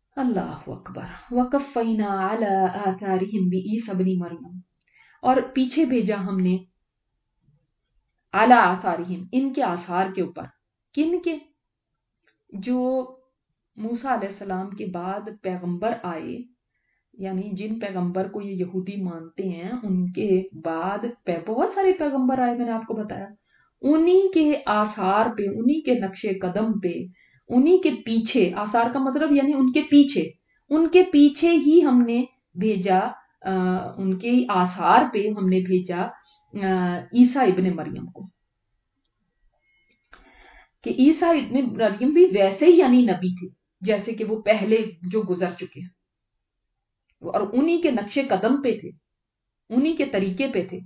اللہ اکبر وقفینا علی آثارہم بعیسی ابن مریم، اور پیچھے بھیجا ہم نے علی آثارہم ان کے آثار کے اوپر، کن کے؟ جو موسیٰ علیہ السلام کے بعد پیغمبر آئے، یعنی جن پیغمبر کو یہ یہودی مانتے ہیں ان کے بعد بہت سارے پیغمبر آئے، میں نے آپ کو بتایا، انہی کے آثار پہ، انہی کے نقش قدم پہ، انہی کے پیچھے، آثار کا مطلب یعنی ان کے پیچھے ہی ہم نے بھیجا، ان کے آثار پہ ہم نے بھیجا عیسیٰ ابن مریم کو، کہ عیسیٰ ابن مریم بھی ویسے ہی یعنی نبی تھے جیسے کہ وہ پہلے جو گزر چکے ہیں، اور انہی کے نقش قدم پہ تھے، انہی کے طریقے پہ تھے،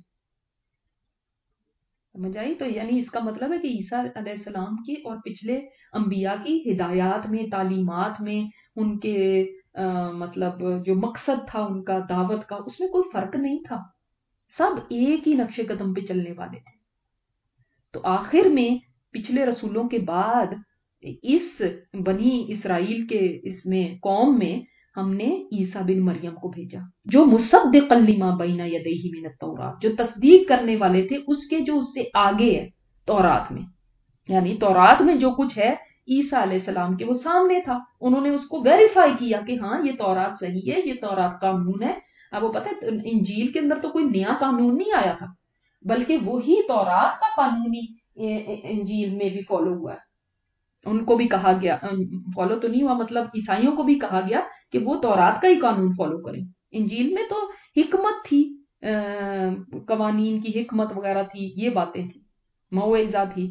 سمجھ آئی؟ تو یعنی اس کا مطلب ہے کہ عیسیٰ علیہ السلام کی اور پچھلے انبیاء کی ہدایات میں، تعلیمات میں، ان کے مطلب جو مقصد تھا ان کا دعوت کا، اس میں کوئی فرق نہیں تھا، سب ایک ہی نقش قدم پہ چلنے والے تھے۔ تو آخر میں پچھلے رسولوں کے بعد اس بنی اسرائیل کے اس میں قوم میں ہم نے عیسیٰ بن مریم کو بھیجا، جو مصدقا لما بین یدیہ من التوراۃ، جو تصدیق کرنے والے تھے اس کے جو اس سے آگے ہے تورات میں، یعنی تورات میں جو کچھ ہے عیسیٰ علیہ السلام کے وہ سامنے تھا، انہوں نے اس کو ویریفائی کیا کہ ہاں یہ تورات صحیح ہے، یہ تورات قانون ہے۔ اب وہ پتہ ہے انجیل کے اندر تو کوئی نیا قانون نہیں آیا تھا، بلکہ وہی تورات کا قانونی انجیل میں بھی فالو ہوا ہے، ان کو بھی کہا گیا، فالو تو نہیں ہوا، مطلب عیسائیوں کو بھی کہا گیا کہ وہ تورات کا ہی قانون فالو کریں۔ انجیل میں تو حکمت تھی، قوانین کی حکمت وغیرہ تھی، یہ باتیں تھی، موعظہ تھی۔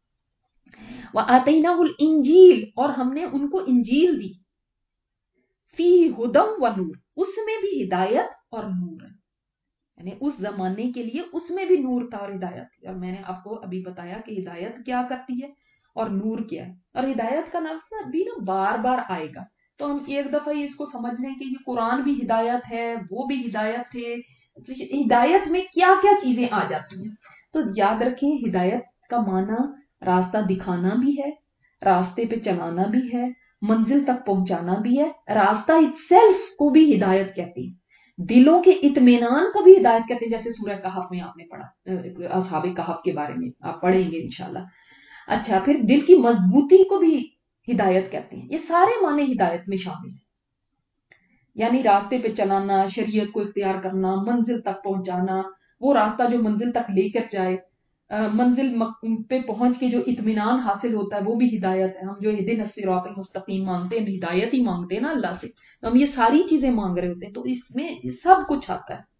وَآتَيْنَاهُ الْإِنجِيلَ، اور ہم نے ان کو انجیل دی، فِيهِ هُدًى وَنُورٌ، اس میں بھی ہدایت اور نور ہے، یعنی اس زمانے کے لیے اس میں بھی نور تھا اور ہدایت تھی، اور میں نے آپ کو ابھی بتایا کہ ہدایت کیا کرتی ہے اور نور کیا ہے، اور ہدایت کا لفظ بھی نا بار بار آئے گا، تو ہم ایک دفعہ اس کو سمجھ لیں کہ یہ قرآن بھی ہدایت ہے، وہ بھی ہدایت تھے، تو ہدایت میں کیا کیا چیزیں آ جاتی ہیں، تو یاد رکھیں ہدایت کا معنی راستہ دکھانا بھی ہے، راستے پہ چلانا بھی ہے، منزل تک پہنچانا بھی ہے، راستہ اٹسیلف کو بھی ہدایت کہتے ہیں، دلوں کے اطمینان کو بھی ہدایت کہتے ہیں، جیسے سورہ کہف میں آپ نے پڑھا، اصحاب کہف کے بارے میں آپ پڑھیں گے انشاءاللہ۔ اچھا، پھر دل کی مضبوطی کو بھی ہدایت کہتے ہیں، یہ سارے معنی ہدایت میں شامل ہیں، یعنی راستے پہ چلانا، شریعت کو اختیار کرنا، منزل تک پہنچانا، وہ راستہ جو منزل تک لے کر جائے، منزل پہ پہنچ کے جو اطمینان حاصل ہوتا ہے وہ بھی ہدایت ہے۔ ہم جو اہدنا الصراط المستقیم مانگتے ہیں، ہم ہدایت ہی مانگتے ہیں نا اللہ سے، تو ہم یہ ساری چیزیں مانگ رہے ہوتے ہیں، تو اس میں سب کچھ آتا ہے۔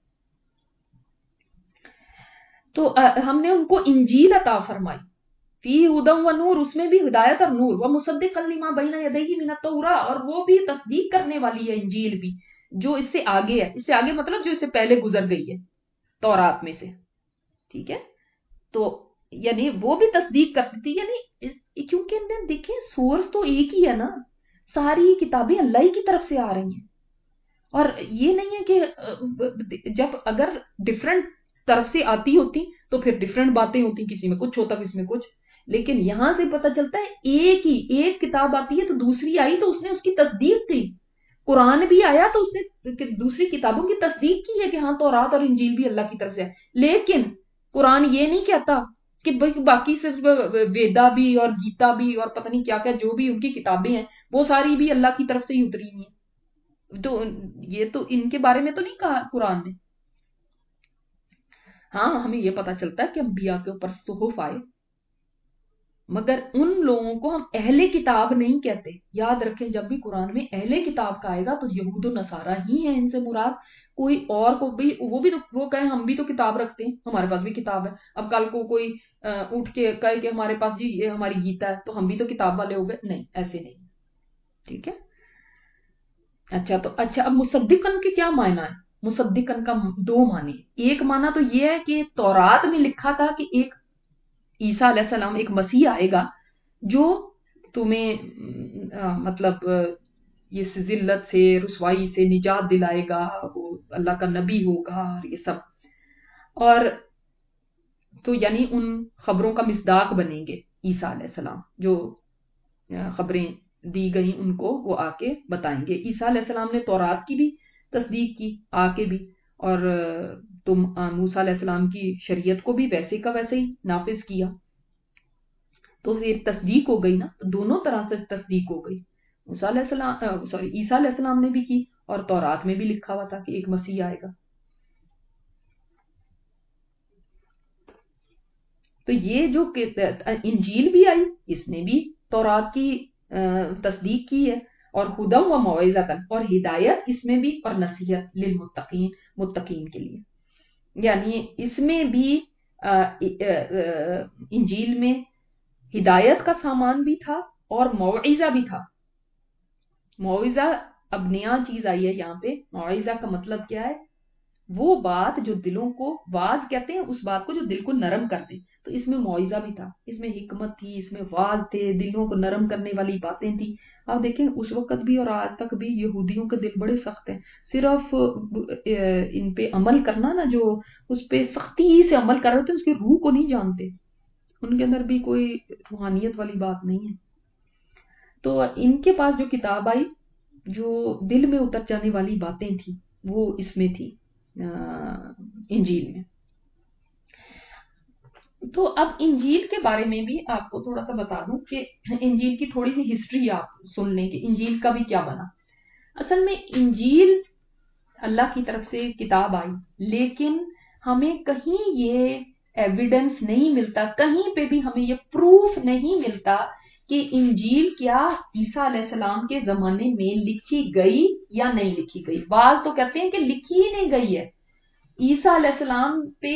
تو ہم نے ان کو انجیل عطا فرمائی، فی ہدی و نور، اس میں بھی ہدایت اور نور، وہ مصدقا لما بین یدیہ من التوراۃ، اور وہ بھی تصدیق کرنے والی ہے انجیل بھی، جو اس سے آگے ہے، اس سے آگے مطلب جو اس سے پہلے گزر گئی ہے تورات میں سے، ٹھیک ہے؟ تو یعنی وہ بھی تصدیق کرتی تھی، یعنی کیونکہ اندر دیکھیں سورس تو ایک ہی ہے نا، ساری کتابیں اللہ ہی کی طرف سے آ رہی ہیں، اور یہ نہیں ہے کہ جب اگر ڈفرنٹ طرف سے آتی ہوتی تو پھر ڈفرنٹ باتیں ہوتی، کسی میں کچھ ہوتا کسی میں کچھ، لیکن یہاں سے پتہ چلتا ہے ایک کتاب آتی ہے تو دوسری آئی تو اس نے اس کی تصدیق کی، قرآن بھی آیا تو اس نے دوسری کتابوں کی تصدیق کی ہے کہ ہاں تورات اور انجیل بھی اللہ کی طرف سے ہے، لیکن قرآن یہ نہیں کہتا کہ باقی صرف ویدا بھی اور گیتا بھی اور پتہ نہیں کیا کیا جو بھی ان کی کتابیں ہیں وہ ساری بھی اللہ کی طرف سے ہی اتری ہوئی ہیں، تو یہ تو ان کے بارے میں تو نہیں کہا قرآن نے۔ ہاں ہمیں یہ پتا چلتا ہے کہ انبیاء کے اوپر صحف آئے، مگر ان لوگوں کو ہم اہل کتاب نہیں کہتے، یاد رکھیں جب بھی قرآن میں اہل کتاب کا آئے گا تو یہود و نصارہ ہی ہیں ان سے مراد، کوئی اور کو بھی وہ کہیں ہم بھی تو کتاب رکھتے ہیں، ہمارے پاس بھی کتاب ہے، اب کل کو کوئی اٹھ کے کہے کہ ہمارے پاس جی یہ ہماری گیتا ہے تو ہم بھی تو کتاب والے ہو گئے، نہیں ایسے نہیں، ٹھیک ہے؟ اچھا اب مصدقن کے کیا معنی ہے؟ مصدقن کا دو معنی، ایک معنی تو یہ ہے کہ تورات میں لکھا تھا کہ ایک عیسیٰ علیہ السلام، ایک مسیح آئے گا جو تمہیں مطلب اس ذلت سے، رسوائی سے نجات دلائے گا، وہ اللہ کا نبی ہوگا اور یہ سب، اور تو یعنی ان خبروں کا مصداق بنیں گے عیسیٰ علیہ السلام جو خبریں دی گئی ان کو وہ آ کے بتائیں گے. عیسیٰ علیہ السلام نے تورات کی بھی تصدیق کی آ کے بھی، اور تم موسیٰ علیہ السلام کی شریعت کو بھی ویسے کا ویسے ہی نافذ کیا. تو پھر تصدیق ہو گئی نا، تو دونوں طرح سے تصدیق ہو گئی. موسیٰ علیہ السلام عیسیٰ علیہ السلام نے بھی کی، اور تورات میں بھی لکھا ہوا تھا کہ ایک مسیح آئے گا. تو یہ جو انجیل بھی آئی، اس نے بھی تورات کی تصدیق کی ہے، اور ہدی و موعظۃ، اور ہدایت اس میں بھی، اور نصیحت للمتقین، متقین کے لیے. یعنی اس میں بھی انجیل میں ہدایت کا سامان بھی تھا اور موعظہ بھی تھا. موعظہ اب نیا چیز آئی ہے یہاں پہ. موعظہ کا مطلب کیا ہے؟ وہ بات جو دلوں کو، واز کہتے ہیں اس بات کو جو دل کو نرم کر دے. تو اس میں موعظہ بھی تھا، اس میں حکمت تھی، اس میں واز تھے، دلوں کو نرم کرنے والی باتیں تھی. آپ دیکھیں اس وقت بھی اور آج تک بھی یہودیوں کے دل بڑے سخت ہیں. صرف ان پہ عمل کرنا نا، جو اس پہ سختی سے عمل کر رہے تھے، اس کی روح کو نہیں جانتے. ان کے اندر بھی کوئی روحانیت والی بات نہیں ہے. تو ان کے پاس جو کتاب آئی، جو دل میں اتر جانے والی باتیں تھی، وہ اس میں تھی، انجیل میں. تو اب انجیل کے بارے میں بھی آپ کو تھوڑا سا بتا دوں کہ انجیل کی تھوڑی سی ہسٹری آپ سن لیں کہ انجیل کا بھی کیا بنا. اصل میں انجیل اللہ کی طرف سے کتاب آئی، لیکن ہمیں کہیں یہ ایویڈنس نہیں ملتا، کہیں پہ بھی ہمیں یہ پروف نہیں ملتا کہ انجیل کیا عیسیٰ علیہ السلام کے زمانے میں لکھی گئی یا نہیں لکھی گئی. بعض تو کہتے ہیں کہ لکھی ہی نہیں گئی ہے. عیسیٰ علیہ السلام پہ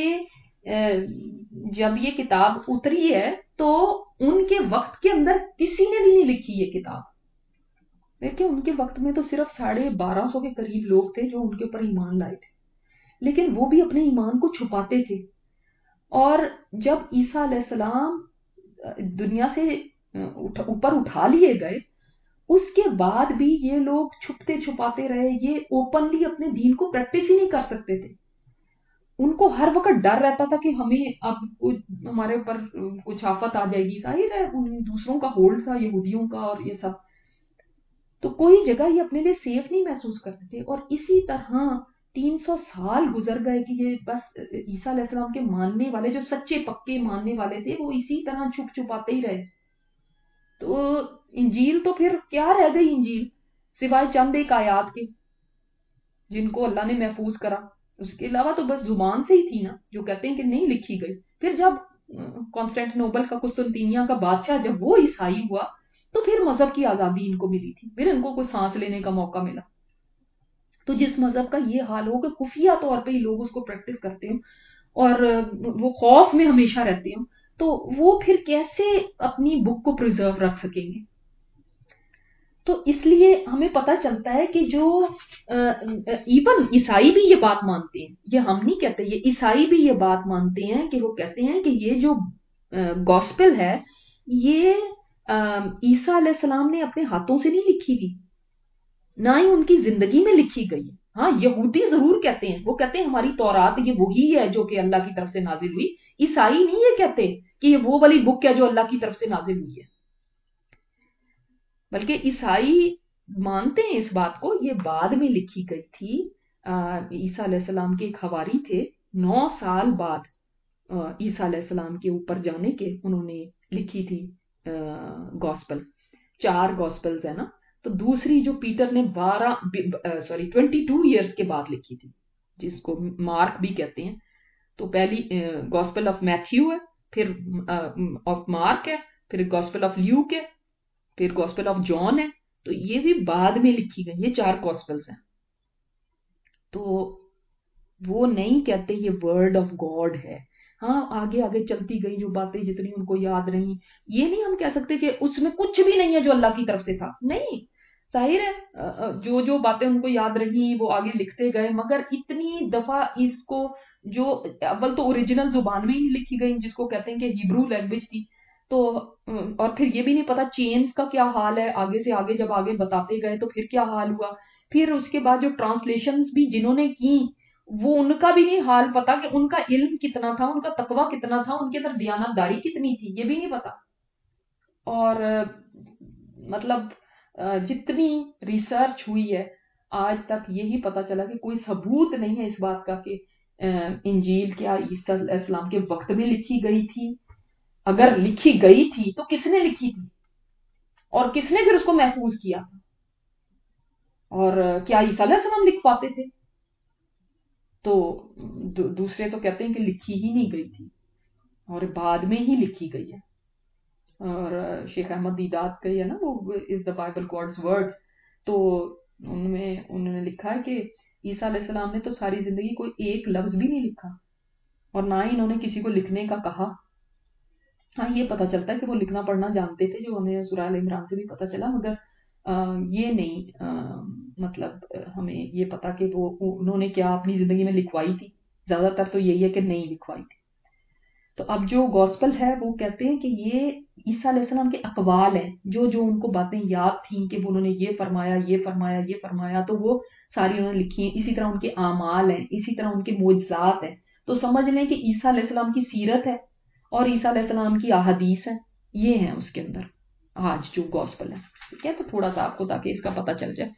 جب یہ کتاب اتری ہے تو ان کے وقت کے اندر کسی نے بھی نہیں لکھی یہ کتاب. دیکھیں ان کے وقت میں تو صرف 1250 کے قریب لوگ تھے جو ان کے اوپر ایمان لائے تھے، لیکن وہ بھی اپنے ایمان کو چھپاتے تھے. اور جب عیسیٰ علیہ السلام دنیا سے اوپر اٹھا لیے گئے، اس کے بعد بھی یہ لوگ چھپتے چھپاتے رہے. یہ اوپنلی اپنے دین کو پریکٹس ہی نہیں کر سکتے تھے. ان کو ہر وقت ڈر رہتا تھا کہ ہمیں اب ہمارے اوپر کچھ آفت آ جائے گی. ظاہر ہے دوسروں کا ہولڈ تھا، یہودیوں کا اور یہ سب. تو کوئی جگہ یہ اپنے لیے سیف نہیں محسوس کرتے تھے. اور اسی طرح 300 سال گزر گئے کہ یہ بس عیسیٰ علیہ السلام کے ماننے والے، جو سچے پکے ماننے والے تھے، وہ اسی طرح چھپ چھپاتے ہی رہے. تو انجیل تو پھر کیا رہ گئی انجیل، سوائے چند ایک آیات کے جن کو اللہ نے محفوظ کرا. اس کے علاوہ تو بس زبان سے ہی تھی نا، جو کہتے ہیں کہ نہیں لکھی گئی. پھر جب کانسٹینٹینوپل کا، قسطنطنیہ کا بادشاہ جب وہ عیسائی ہوا، تو پھر مذہب کی آزادی ان کو ملی تھی، پھر ان کو کوئی سانس لینے کا موقع ملا. تو جس مذہب کا یہ حال ہو کہ خفیہ طور پہ ہی لوگ اس کو پریکٹس کرتے ہیں اور وہ خوف میں ہمیشہ رہتے ہیں، تو وہ پھر کیسے اپنی بک کو پریزرو رکھ سکیں گے. تو اس لیے ہمیں پتہ چلتا ہے کہ جو ایون عیسائی بھی یہ بات مانتے ہیں، یہ ہم نہیں کہتے، یہ عیسائی بھی یہ بات مانتے ہیں کہ وہ کہتے ہیں کہ یہ جو گاسپل ہے، یہ عیسیٰ علیہ السلام نے اپنے ہاتھوں سے نہیں لکھی تھی، نہ ہی ان کی زندگی میں لکھی گئی. ہاں یہودی ضرور کہتے ہیں، وہ کہتے ہیں ہماری تورات یہ وہی ہے جو کہ اللہ کی طرف سے نازل ہوئی. عیسائی نہیں یہ کہتے کہ یہ وہ والی بک ہے جو اللہ کی طرف سے نازل ہوئی ہے، بلکہ عیسائی مانتے ہیں اس بات کو یہ بعد میں لکھی گئی تھی. عیسیٰ علیہ السلام کے ایک حواری تھے، 9 سال بعد عیسیٰ علیہ السلام کے اوپر جانے کے انہوں نے لکھی تھی گاسپل. 4 گاسپلز ہیں نا. تو دوسری جو پیٹر نے 22 ایئرز کے بعد لکھی تھی، جس کو مارک بھی کہتے ہیں. تو پہلی گاسپل آف میتھیو ہے، پھر آف مارک ہے، پھر گاسپل آف لیوک ہے، پھر گاسپل آف جان ہے. تو یہ بھی بعد میں لکھی گئی، یہ 4 گاسپلز ہیں. تو وہ نہیں کہتے یہ ورڈ آف گاڈ ہے. ہاں آگے آگے چلتی گئی جو باتیں جتنی ان کو یاد رہیں. یہ نہیں ہم کہہ سکتے کہ اس میں کچھ بھی نہیں ہے جو اللہ کی طرف سے تھا، نہیں. ظاہر ہے جو باتیں ان کو یاد رہیں وہ آگے لکھتے گئے، مگر اتنی دفعہ اس کو جو اول تو اوریجنل زبان میں ہی لکھی گئی جس کو کہتے ہیں کہ ہیبرو لینگویج تھی. تو اور پھر یہ بھی نہیں پتا چینز کا کیا حال ہے، آگے سے آگے جب آگے بتاتے گئے تو پھر کیا حال ہوا. پھر اس کے بعد جو ٹرانسلیشنز بھی جنہوں نے کی، وہ ان کا بھی نہیں حال پتا کہ ان کا علم کتنا تھا، ان کا تقوی کتنا تھا، ان کے اندر دیانت داری کتنی تھی، یہ بھی نہیں پتا. اور مطلب जितनी रिसर्च हुई है आज तक यही पता चला कि कोई सबूत नहीं है इस बात का कि इंजील क्या ईसा अलैहिस्सलाम के वक्त में लिखी गई थी। अगर लिखी गई थी तो किसने लिखी थी और किसने फिर उसको महफूज किया था, और क्या ईसा अलैहिस्सलाम लिख पाते थे? तो दूसरे तो कहते हैं कि लिखी ही नहीं गई थी और बाद में ही लिखी गई है। और शेख अहमद दीदात का है ना वो is the Bible God's words, तो उनमें उन्होंने लिखा है कि ईसा अलैहिस्सलाम ने तो सारी जिंदगी कोई एक लफ्ज भी नहीं लिखा और ना ही इन्होंने किसी को लिखने का कहा। हाँ, ये पता चलता है कि वो लिखना पढ़ना जानते थे, जो हमें सूरह अल इमरान से भी पता चला, मगर ये नहीं मतलब हमें ये पता कि वो उन्होंने क्या अपनी जिंदगी में लिखवाई थी। ज्यादातर तो यही है कि नहीं लिखवाई थी। तो अब जो गॉस्पल है वो कहते हैं कि ये ईसा अलैहिस्सलाम के अकवाल हैं, जो जो उनको बातें याद थी कि वो उन्होंने ये फरमाया ये फरमाया ये फरमाया, तो वो सारी उन्होंने लिखी हैं। इसी तरह उनके आमाल हैं, इसी तरह उनके मोजज़ात हैं। तो समझ लें कि ईसा अलैहिस्सलाम की सीरत है और ईसा अलैहिस्सलाम की अहादीस है, ये है उसके अंदर आज जो गॉस्पल है। ठीक है, तो थोड़ा सा आपको ताकि इसका पता चल जाए।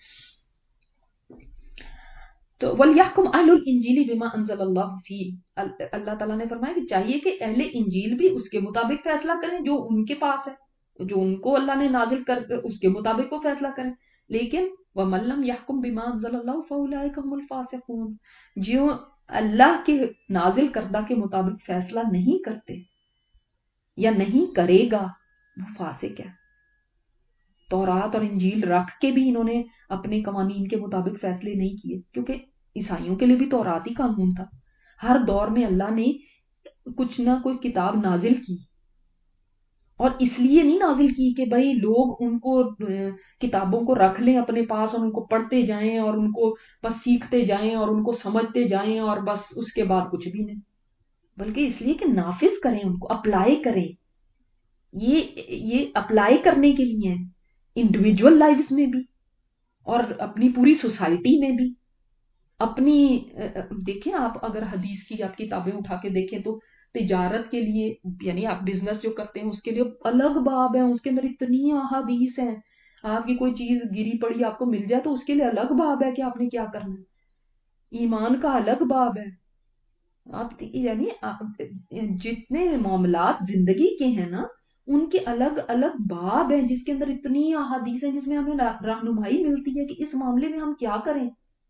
तो वलयहकुम अहलुल इंजीली बिमा अंज़लल्लाहु फी, अल्लाह ताला ने फरमाया कि चाहिए कि अहले इंजील भी उसके मुताबिक फैसला करें जो उनके पास है, जो उनको अल्लाह ने नाजिल कर उसके मुताबिक वो फैसला करें। लेकिन वमन लम यहकुम बिमा अंज़लल्लाहु फउलाइका हुमुल फासिकून, जो अल्लाह के नाजिल करदा के मुताबिक फैसला नहीं करते या नहीं करेगा वो फासिक है। तौरात और इंजील रख के भी इन्होंने अपने कवानीन के मुताबिक फैसले नहीं किए, क्योंकि ईसाइयों के लिए भी तौरात ही कानून था। हर दौर में अल्लाह ने कुछ ना कोई किताब नाजिल की, और इसलिए नहीं नाजिल की कि भाई लोग उनको किताबों को रख लें अपने पास और उनको पढ़ते जाएं और उनको बस सीखते जाएं और उनको समझते जाएं और बस उसके बाद कुछ भी नहीं, बल्कि इसलिए कि नाफिज करें, उनको अप्लाई करें। ये अप्लाई करने के लिए है, इंडिविजुअल लाइफ्स में भी और अपनी पूरी सोसाइटी में भी। अपनी देखें आप, अगर हदीस की आप किताबें उठा के देखें तो तिजारत के लिए, यानी आप बिजनेस जो करते हैं उसके लिए अलग बाब है, उसके अंदर इतनी अहादीस हैं। आपकी कोई चीज गिरी पड़ी आपको मिल जाए तो उसके लिए अलग बाब है कि आपने क्या करना है। ईमान का अलग बाब है। आप यानी जितने मामलात जिंदगी के हैं ना, उनके अलग अलग बाब हैं जिसके अंदर इतनी अहादीस है, जिसमें हमें रहनुमाई मिलती है कि इस मामले में हम क्या करें।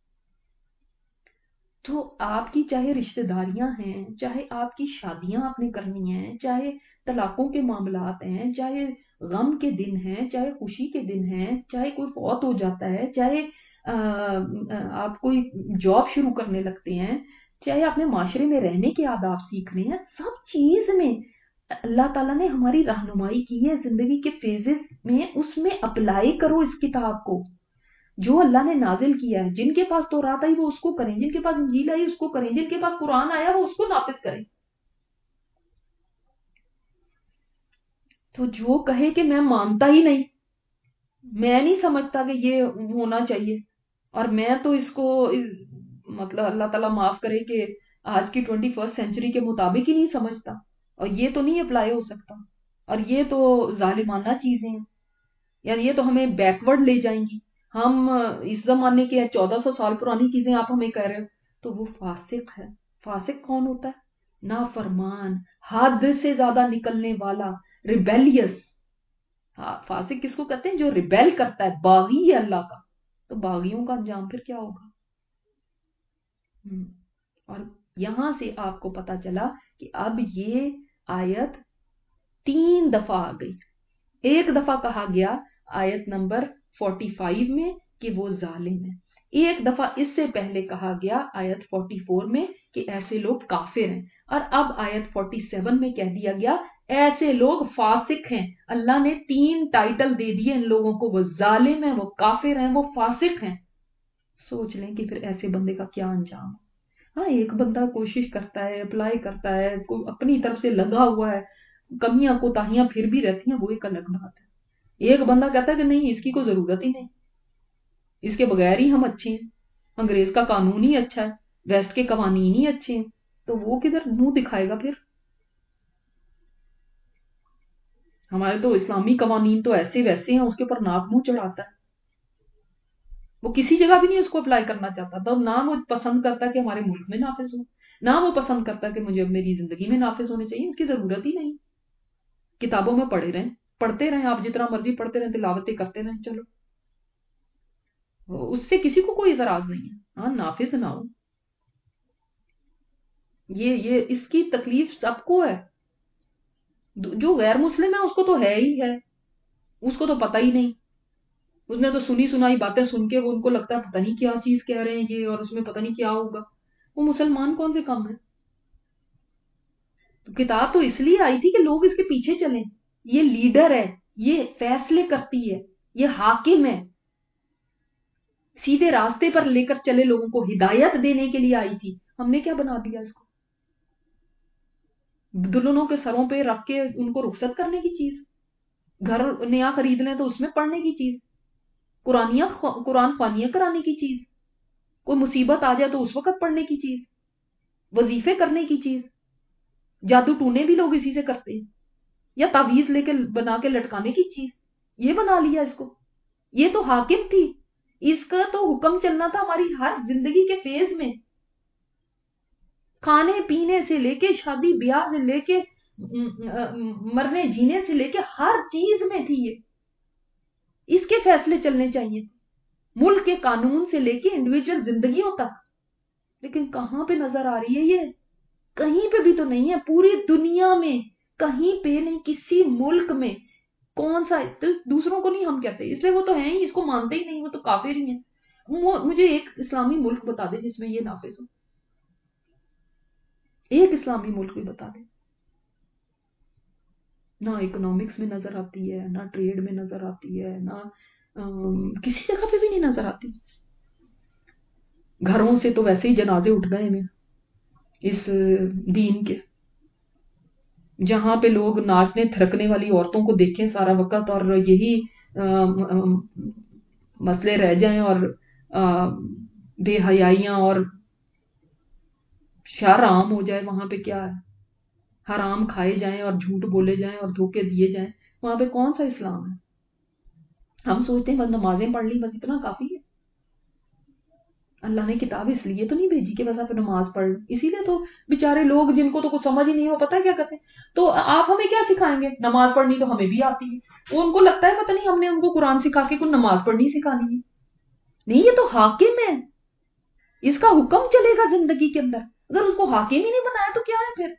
तो आपकी चाहे रिश्तेदारियां हैं, चाहे आपकी शादियां आपने करनी है, चाहे तलाकों के मामलात हैं, चाहे गम के दिन हैं, चाहे खुशी के दिन हैं, चाहे कोई फौत हो जाता है, चाहे आप कोई जॉब शुरू करने लगते हैं, चाहे आपने माशरे में रहने के आदाब सीखने हैं, सब चीज में अल्लाह ताला ने हमारी रहनुमाई की है जिंदगी के फेजेस में। उसमें अप्लाई करो इस किताब को, जो अल्लाह ने नाजिल किया है। जिनके पास तौरात आई वो उसको करें, जिनके पास इंजील आई उसको करें, जिनके पास कुरान आया वो उसको नाफिज करें। तो जो कहे कि मैं मानता ही नहीं, मैं नहीं समझता कि ये होना चाहिए, और मैं तो इसको मतलब अल्लाह ताला माफ करे कि आज की 21st सेंचुरी के मुताबिक ही नहीं समझता, और ये तो नहीं अप्लाई हो सकता, और ये तो जालिमाना चीजें हैं, यार ये तो हमें बैकवर्ड ले जाएंगी। हम इस जमाने के 1400 साल पुरानी चीजें आप हमें कह रहे हो, तो वो फासिक है। फासिक कौन होता है? नाफरमान, हद से ज्यादा निकलने वाला, रिबेलियस। हाँ, फासिक किसको कहते हैं? जो रिबेल करता है, बागी है अल्लाह का। तो बागियों का अंजाम फिर क्या होगा? और यहां से आपको पता चला कि अब ये आयत 3 दफा आ गई। एक दफा कहा गया आयत नंबर 45 में कि वो जालिम है, एक दफा इससे पहले कहा गया आयत 44 में कि ऐसे लोग काफिर हैं, और अब आयत 47 में कह दिया गया ऐसे लोग फासिक हैं। अल्लाह ने 3 टाइटल दे दिए इन लोगों को, वो जालिम है, वो काफिर हैं, वो फासिक हैं। सोच लें कि फिर ऐसे बंदे का क्या अंजाम। हाँ, एक बंदा कोशिश करता है, अप्लाई करता है, अपनी तरफ से लगा हुआ है, कमियां कोताहियां फिर भी रहती हैं, वो एक अलग बात है। एक बंदा कहता है कि नहीं, इसकी कोई जरूरत ही नहीं, इसके बगैर ही हम अच्छे हैं, अंग्रेज का कानून ही अच्छा है, वेस्ट के कवानीन ही अच्छे हैं, तो वो किधर मुंह दिखाएगा फिर। ہمارے تو اسلامی قوانین تو ایسے ویسے ہیں، اس کے اوپر ناک منہ چڑھاتا ہے، وہ کسی جگہ بھی نہیں اس کو اپلائی کرنا چاہتا، تو نہ وہ پسند کرتا کہ ہمارے ملک میں نافذ ہو، نہ وہ پسند کرتا کہ مجھے میری زندگی میں نافذ ہونے چاہیے، اس کی ضرورت ہی نہیں۔ کتابوں میں پڑھتے رہیں، آپ جتنا مرضی پڑھتے رہیں، تلاوتیں کرتے رہیں، چلو اس سے کسی کو کوئی اعتراض نہیں ہے، ہاں نافذ نہ ہو۔ یہ اس کی تکلیف سب کو ہے، جو غیر مسلم ہے اس کو تو ہے ہی ہے، اس کو تو پتہ ہی نہیں، اس نے تو سنی سنائی باتیں سن کے وہ ان کو لگتا ہے پتہ نہیں کیا چیز کہہ رہے ہیں یہ، اور اس میں پتہ نہیں کیا ہوگا۔ وہ مسلمان کون سے کم ہے؟ تو کتاب تو اس لیے آئی تھی کہ لوگ اس کے پیچھے چلیں، یہ لیڈر ہے، یہ فیصلے کرتی ہے، یہ حاکم ہے، سیدھے راستے پر لے کر چلے، لوگوں کو ہدایت دینے کے لیے آئی تھی۔ ہم نے کیا بنا دیا اس کو؟ دلہنوں کے سروں پہ رکھ کے ان کو رخصت کرنے کی چیز، گھر نیا خرید لیں تو اس میں پڑھنے کی چیز، قرآن خوانیاں کرانے کی چیز، کوئی مصیبت آ جائے تو اس وقت پڑھنے کی چیز، وظیفے کرنے کی چیز، جادو ٹونے بھی لوگ اسی سے کرتے ہیں، یا تعویذ لے کے بنا کے لٹکانے کی چیز، یہ بنا لیا اس کو۔ یہ تو حاکم تھی، اس کا تو حکم چلنا تھا ہماری ہر زندگی کے فیز میں، کھانے پینے سے لے کے شادی بیاہ سے لے کے مرنے جینے سے لے کے ہر چیز میں تھی یہ، اس کے فیصلے چلنے چاہیے، ملک کے قانون سے لے کے انڈیویجول زندگیوں تک۔ لیکن کہاں پہ نظر آ رہی ہے یہ؟ کہیں پہ بھی تو نہیں ہے، پوری دنیا میں کہیں پہ نہیں، کسی ملک میں۔ کون سا؟ دوسروں کو نہیں ہم کہتے، اس لیے وہ تو ہیں ہی، اس کو مانتے ہی نہیں، وہ تو کافر ہی ہیں۔ مجھے ایک اسلامی ملک بتا دے جس میں یہ نافذ ہو، ایک اسلامی ملک بھی بتا دے۔ نہ اکنامکس میں نظر آتی ہے، نہ ٹریڈ میں نظر آتی ہے، نہ کسی جگہ پہ بھی نہیں نظر آتی۔ گھروں سے تو ویسے ہی جنازے اٹھ گئے ہیں اس دین کے، جہاں پہ لوگ ناچنے تھرکنے والی عورتوں کو دیکھیں سارا وقت، اور یہی مسئلے رہ جائیں، اور بے حیائیاں اور شر عام ہو جائے، وہاں پہ کیا ہے؟ حرام کھائے جائیں اور جھوٹ بولے جائیں اور دھوکے دیے جائیں، وہاں پہ کون سا اسلام ہے؟ ہم سوچتے ہیں بس نمازیں پڑھ لی، بس اتنا کافی ہے۔ اللہ نے کتاب اس لیے تو نہیں بھیجی کہ بس آپ نماز پڑھ لیں، اسی لیے تو بیچارے لوگ جن کو تو کچھ سمجھ ہی نہیں، وہ پتہ ہے کیا کہتے ہیں، تو آپ ہمیں کیا سکھائیں گے؟ نماز پڑھنی تو ہمیں بھی آتی ہے۔ وہ ان کو لگتا ہے پتہ نہیں ہم نے ان کو قرآن سکھا کے کوئی نماز پڑھنی سکھانی ہے۔ نہیں، یہ تو حاکم ہے، اس کا حکم چلے گا زندگی کے اندر، اگر اس کو حاکم ہی نہیں بنایا تو کیا ہے پھر؟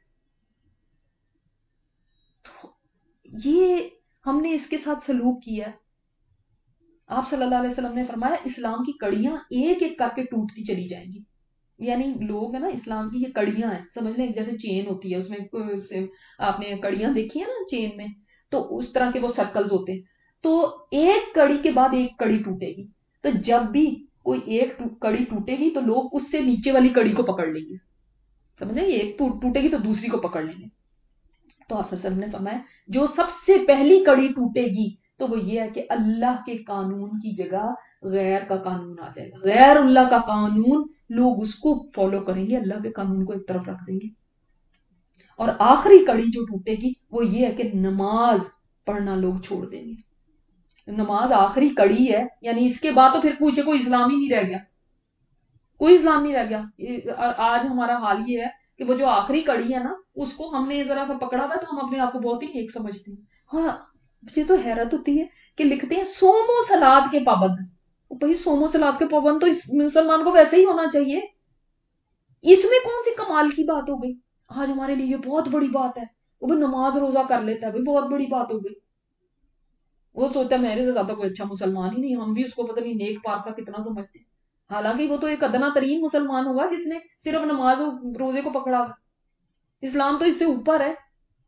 یہ ہم نے اس کے ساتھ سلوک کیا۔ آپ صلی اللہ علیہ وسلم نے فرمایا اسلام کی کڑیاں ایک ایک کر کے ٹوٹتی چلی جائیں گی، یعنی لوگ ہے نا، اسلام کی یہ کڑیاں ہیں، سمجھ لیں جیسے چین ہوتی ہے، اس میں آپ نے کڑیاں دیکھی ہیں نا چین میں، تو اس طرح کے وہ سرکلز ہوتے ہیں، تو ایک کڑی کے بعد ایک کڑی ٹوٹے گی، تو جب بھی کوئی ایک کڑی ٹوٹے گی تو لوگ اس سے نیچے والی کڑی کو پکڑ لیں گے، سمجھ لیں، ایک ٹوٹے گی تو دوسری کو پکڑ لیں گے۔ تو آپ صلی اللہ علیہ وسلم نے فرمایا جو سب سے پہلی کڑی ٹوٹے گی تو وہ یہ ہے کہ اللہ کے قانون کی جگہ غیر کا قانون آ جائے گا، غیر اللہ کا قانون، لوگ اس کو فالو کریں گے، اللہ کے قانون کو ایک طرف رکھ دیں گے۔ اور آخری کڑی جو ٹوٹے گی وہ یہ ہے کہ نماز پڑھنا لوگ چھوڑ دیں گے۔ نماز آخری کڑی ہے، یعنی اس کے بعد تو پھر پوچھے کوئی اسلام ہی نہیں رہ گیا، کوئی اسلام نہیں رہ گیا۔ اور آج ہمارا حال یہ ہے کہ وہ جو آخری کڑی ہے نا، اس کو ہم نے ذرا سا پکڑا ہوا ہے تو ہم اپنے آپ کو بہت ہی نیک سمجھتے ہیں۔ ہاں، مجھے تو حیرت ہوتی ہے کہ لکھتے ہیں صوم و صلات کے پابند، بھائی صوم و صلات کے پابند تو اس مسلمان کو ویسے ہی ہونا چاہیے، اس میں کون سی کمال کی بات ہو گئی؟ آج ہمارے لیے یہ بہت بڑی بات ہے، وہ بھی نماز روزہ کر لیتا ہے، بھائی بہت بڑی بات ہو گئی۔ وہ سوچتا ہے میرے سے زیادہ کوئی اچھا مسلمان ہی نہیں، ہم بھی اس کو پتہ نہیں نیک پاک کتنا سمجھتے ہیں، حالانکہ وہ تو ایک ادنا ترین مسلمان ہوگا جس نے صرف نماز و روزے کو پکڑا۔ اسلام تو اس سے اوپر ہے۔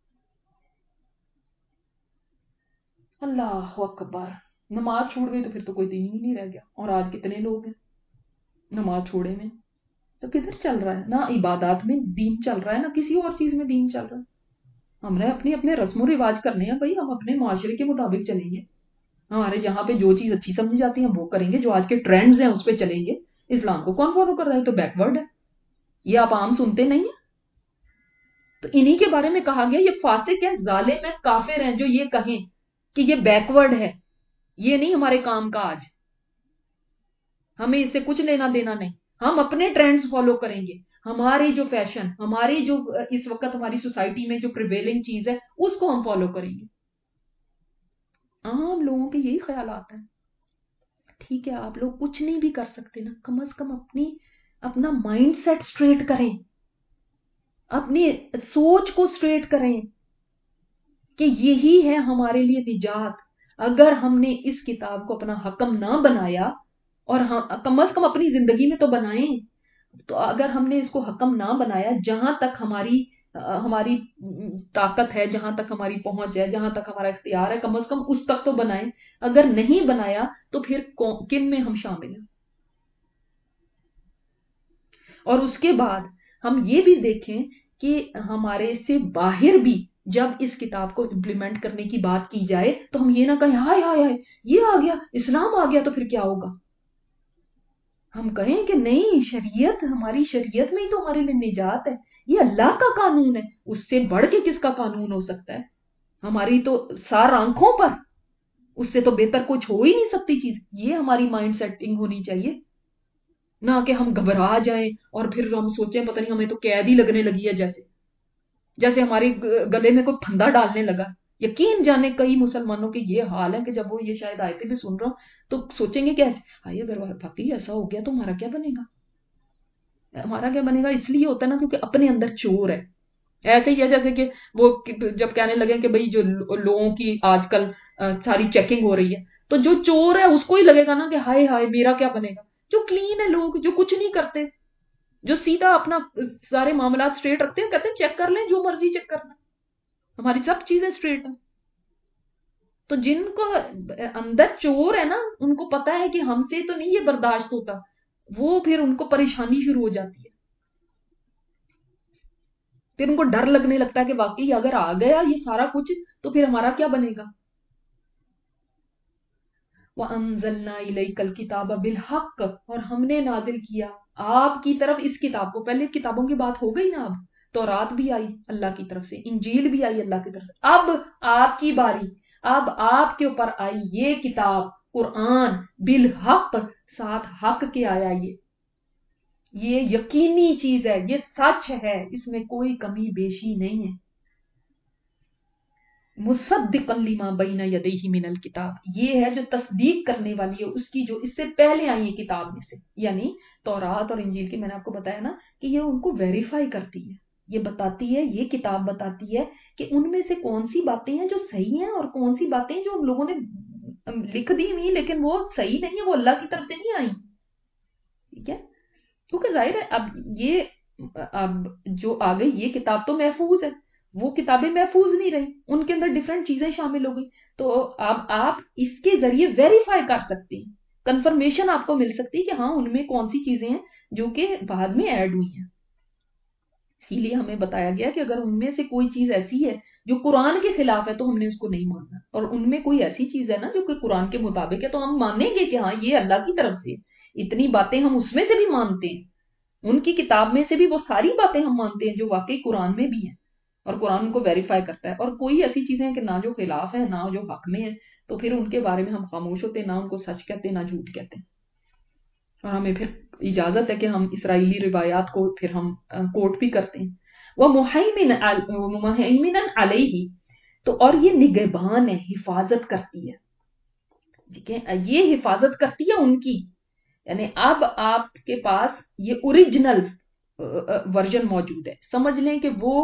اللہ اکبر، نماز چھوڑ گئی تو پھر تو کوئی دین ہی نہیں رہ گیا۔ اور آج کتنے لوگ ہیں نماز چھوڑے میں، تو کدھر چل رہا ہے؟ نہ عبادات میں دین چل رہا ہے، نہ کسی اور چیز میں دین چل رہا ہے۔ ہم نے اپنے رسم و رواج کرنے ہیں بھائی، ہم اپنے معاشرے کے مطابق چلیں گے، ہمارے جہاں پہ جو چیز اچھی سمجھی جاتی ہے ہم وہ کریں گے، جو آج کے ٹرینڈز ہیں اس پہ چلیں گے۔ اسلام کو کون فالو کر رہا ہے؟ تو بیکورڈ ہے، یہ آپ عام سنتے نہیں ہیں۔ تو انہی کے بارے میں کہا گیا یہ فاسق ہے، ظالم ہے، کافر ہیں جو یہ کہیں کہ یہ بیکورڈ ہے، یہ نہیں ہمارے کام کا آج، ہمیں اس سے کچھ لینا دینا نہیں، ہم اپنے ٹرینڈز فالو کریں گے، ہماری جو فیشن، ہماری جو اس وقت ہماری سوسائٹی میں جو پریویلنگ چیز ہے اس کو ہم فالو کریں گے۔ عام لوگوں کے یہی خیالات ہیں۔ ٹھیک ہے، آپ لوگ کچھ نہیں بھی کر سکتے نا، کم از کم اپنا مائنڈ سیٹ اسٹریٹ کریں، اپنی سوچ کو اسٹریٹ کریں کہ یہی ہے ہمارے لیے نجات۔ اگر ہم نے اس کتاب کو اپنا حکم نہ بنایا، اور کم از کم اپنی زندگی میں تو بنائیں، تو اگر ہم نے اس کو حکم نہ بنایا، جہاں تک ہماری طاقت ہے، جہاں تک ہماری پہنچ ہے، جہاں تک ہمارا اختیار ہے، کم از کم اس تک تو بنائیں۔ اگر نہیں بنایا تو پھر کن میں ہم شامل ہیں؟ اور اس کے بعد ہم یہ بھی دیکھیں کہ ہمارے سے باہر بھی جب اس کتاب کو امپلیمنٹ کرنے کی بات کی جائے تو ہم یہ نہ کہیں ہائے ہائے ہائے یہ آ گیا، اسلام آ گیا تو پھر کیا ہوگا۔ ہم کہیں کہ نہیں، شریعت، ہماری شریعت میں ہی تو ہمارے لیے نجات ہے، یہ اللہ کا قانون ہے، اس سے بڑھ کے کس کا قانون ہو سکتا ہے؟ ہماری تو سار آنکھوں پر، اس سے تو بہتر کچھ ہو ہی نہیں سکتی چیز۔ یہ ہماری مائنڈ سیٹنگ ہونی چاہیے، نہ کہ ہم گھبرا جائیں اور پھر ہم سوچیں پتہ نہیں ہمیں تو قید ہی لگنے لگی ہے، جیسے ہمارے گلے میں کوئی پھندا ڈالنے لگا۔ یقین جانے کئی مسلمانوں کے یہ حال ہے کہ جب وہ یہ شاید آیتیں بھی سن رہا ہوں تو سوچیں گے کہ ہائے اگر واقعی ایسا ہو گیا تو ہمارا کیا بنے گا؟ ہمارا کیا بنے گا اس لیے ہوتا ہے نا کیونکہ اپنے اندر چور ہے۔ ایسے ہی ہے جیسے کہ وہ جب کہنے لگے کہ بھئی جو لوگوں کی آج کل ساری چیکنگ ہو رہی ہے، تو جو چور ہے اس کو ہی لگے گا نا کہ ہائے ہائے میرا کیا بنے گا۔ جو کلین ہے لوگ، جو کچھ نہیں کرتے، جو سیدھا اپنا سارے معاملات سٹریٹ رکھتے ہیں، کہتے ہیں چیک کر لیں جو مرضی چیک کرنا، ہماری سب چیزیں سٹریٹ ہیں۔ تو جن کو اندر چور ہے نا، ان کو پتا ہے کہ ہم سے تو نہیں یہ برداشت ہوتا، وہ پھر ان کو پریشانی شروع ہو جاتی ہے، پھر ان کو ڈر لگنے لگتا ہے کہ واقعی اگر آ گیا یہ سارا کچھ تو پھر ہمارا کیا بنے گا۔ وَأَنزَلْنَا إِلَيْكَ الْكِتَابَ بِالْحَقِّ، اور ہم نے نازل کیا آپ کی طرف اس کتاب کو۔ پہلے کتابوں کی بات ہو گئی نا، اب تورات بھی آئی اللہ کی طرف سے، انجیل بھی آئی اللہ کی طرف سے، اب آپ کی باری، اب آپ کے اوپر آئی یہ کتاب قرآن بالحق، ساتھ حق کے آیا، یہ یقینی چیز ہے، یہ سچ ہے، اس میں کوئی کمی بیشی نہیں ہے۔ مصدقا لما بین یدیہ من الکتاب، یہ ہے جو تصدیق کرنے والی ہے اس کی جو اس سے پہلے آئی ہے کتاب میں سے، یعنی تورات اور انجیل کی۔ میں نے آپ کو بتایا نا کہ یہ ان کو ویریفائی کرتی ہے، یہ بتاتی ہے، یہ کتاب بتاتی ہے کہ ان میں سے کون سی باتیں ہیں جو صحیح ہیں اور کون سی باتیں جو ان لوگوں نے لکھ دی ہوئی لیکن وہ صحیح نہیں ہے، وہ اللہ کی طرف سے نہیں آئی۔ ٹھیک ہے، کیونکہ ظاہر ہے اب جو آ گئی یہ کتاب تو محفوظ ہے، وہ کتابیں محفوظ نہیں رہی، ان کے اندر ڈیفرنٹ چیزیں شامل ہو گئی، تو اب آپ اس کے ذریعے ویریفائی کر سکتے ہیں، کنفرمیشن آپ کو مل سکتی ہے کہ ہاں ان میں کون سی چیزیں ہیں جو کہ بعد میں ایڈ ہوئی ہیں۔ اسی لیے ہمیں بتایا گیا کہ اگر ان میں سے کوئی چیز ایسی ہے جو قرآن کے خلاف ہے تو ہم نے اس کو نہیں ماننا، اور ان میں کوئی ایسی چیز ہے نا جو کہ قرآن کے مطابق ہے تو ہم مانیں گے کہ ہاں یہ اللہ کی طرف سے، اتنی باتیں ہم اس میں سے بھی مانتے ہیں، ان کی کتاب میں سے بھی وہ ساری باتیں ہم مانتے ہیں جو واقعی قرآن میں بھی ہیں، اور قرآن کو ویریفائی کرتا ہے، اور کوئی ایسی چیزیں ہیں کہ نہ جو خلاف ہیں نہ جو حق میں ہیں تو پھر ان کے بارے میں ہم خاموش ہوتے ہیں، نہ ان کو سچ کہتے ہیں نہ جھوٹ کہتے ہیں۔ اور ہمیں پھر اجازت ہے کہ ہم اسرائیلی روایات کو پھر ہم کوٹ بھی کرتے ہیں۔ وَمُهَيْمِنًا عَلَيْهِ، تو اور یہ نگہبان ہے، حفاظت کرتی ہے، ٹھیک ہے، یہ حفاظت کرتی ہے ان کی، یعنی اب آپ کے پاس یہ اوریجنل ورژن موجود ہے، سمجھ لیں کہ وہ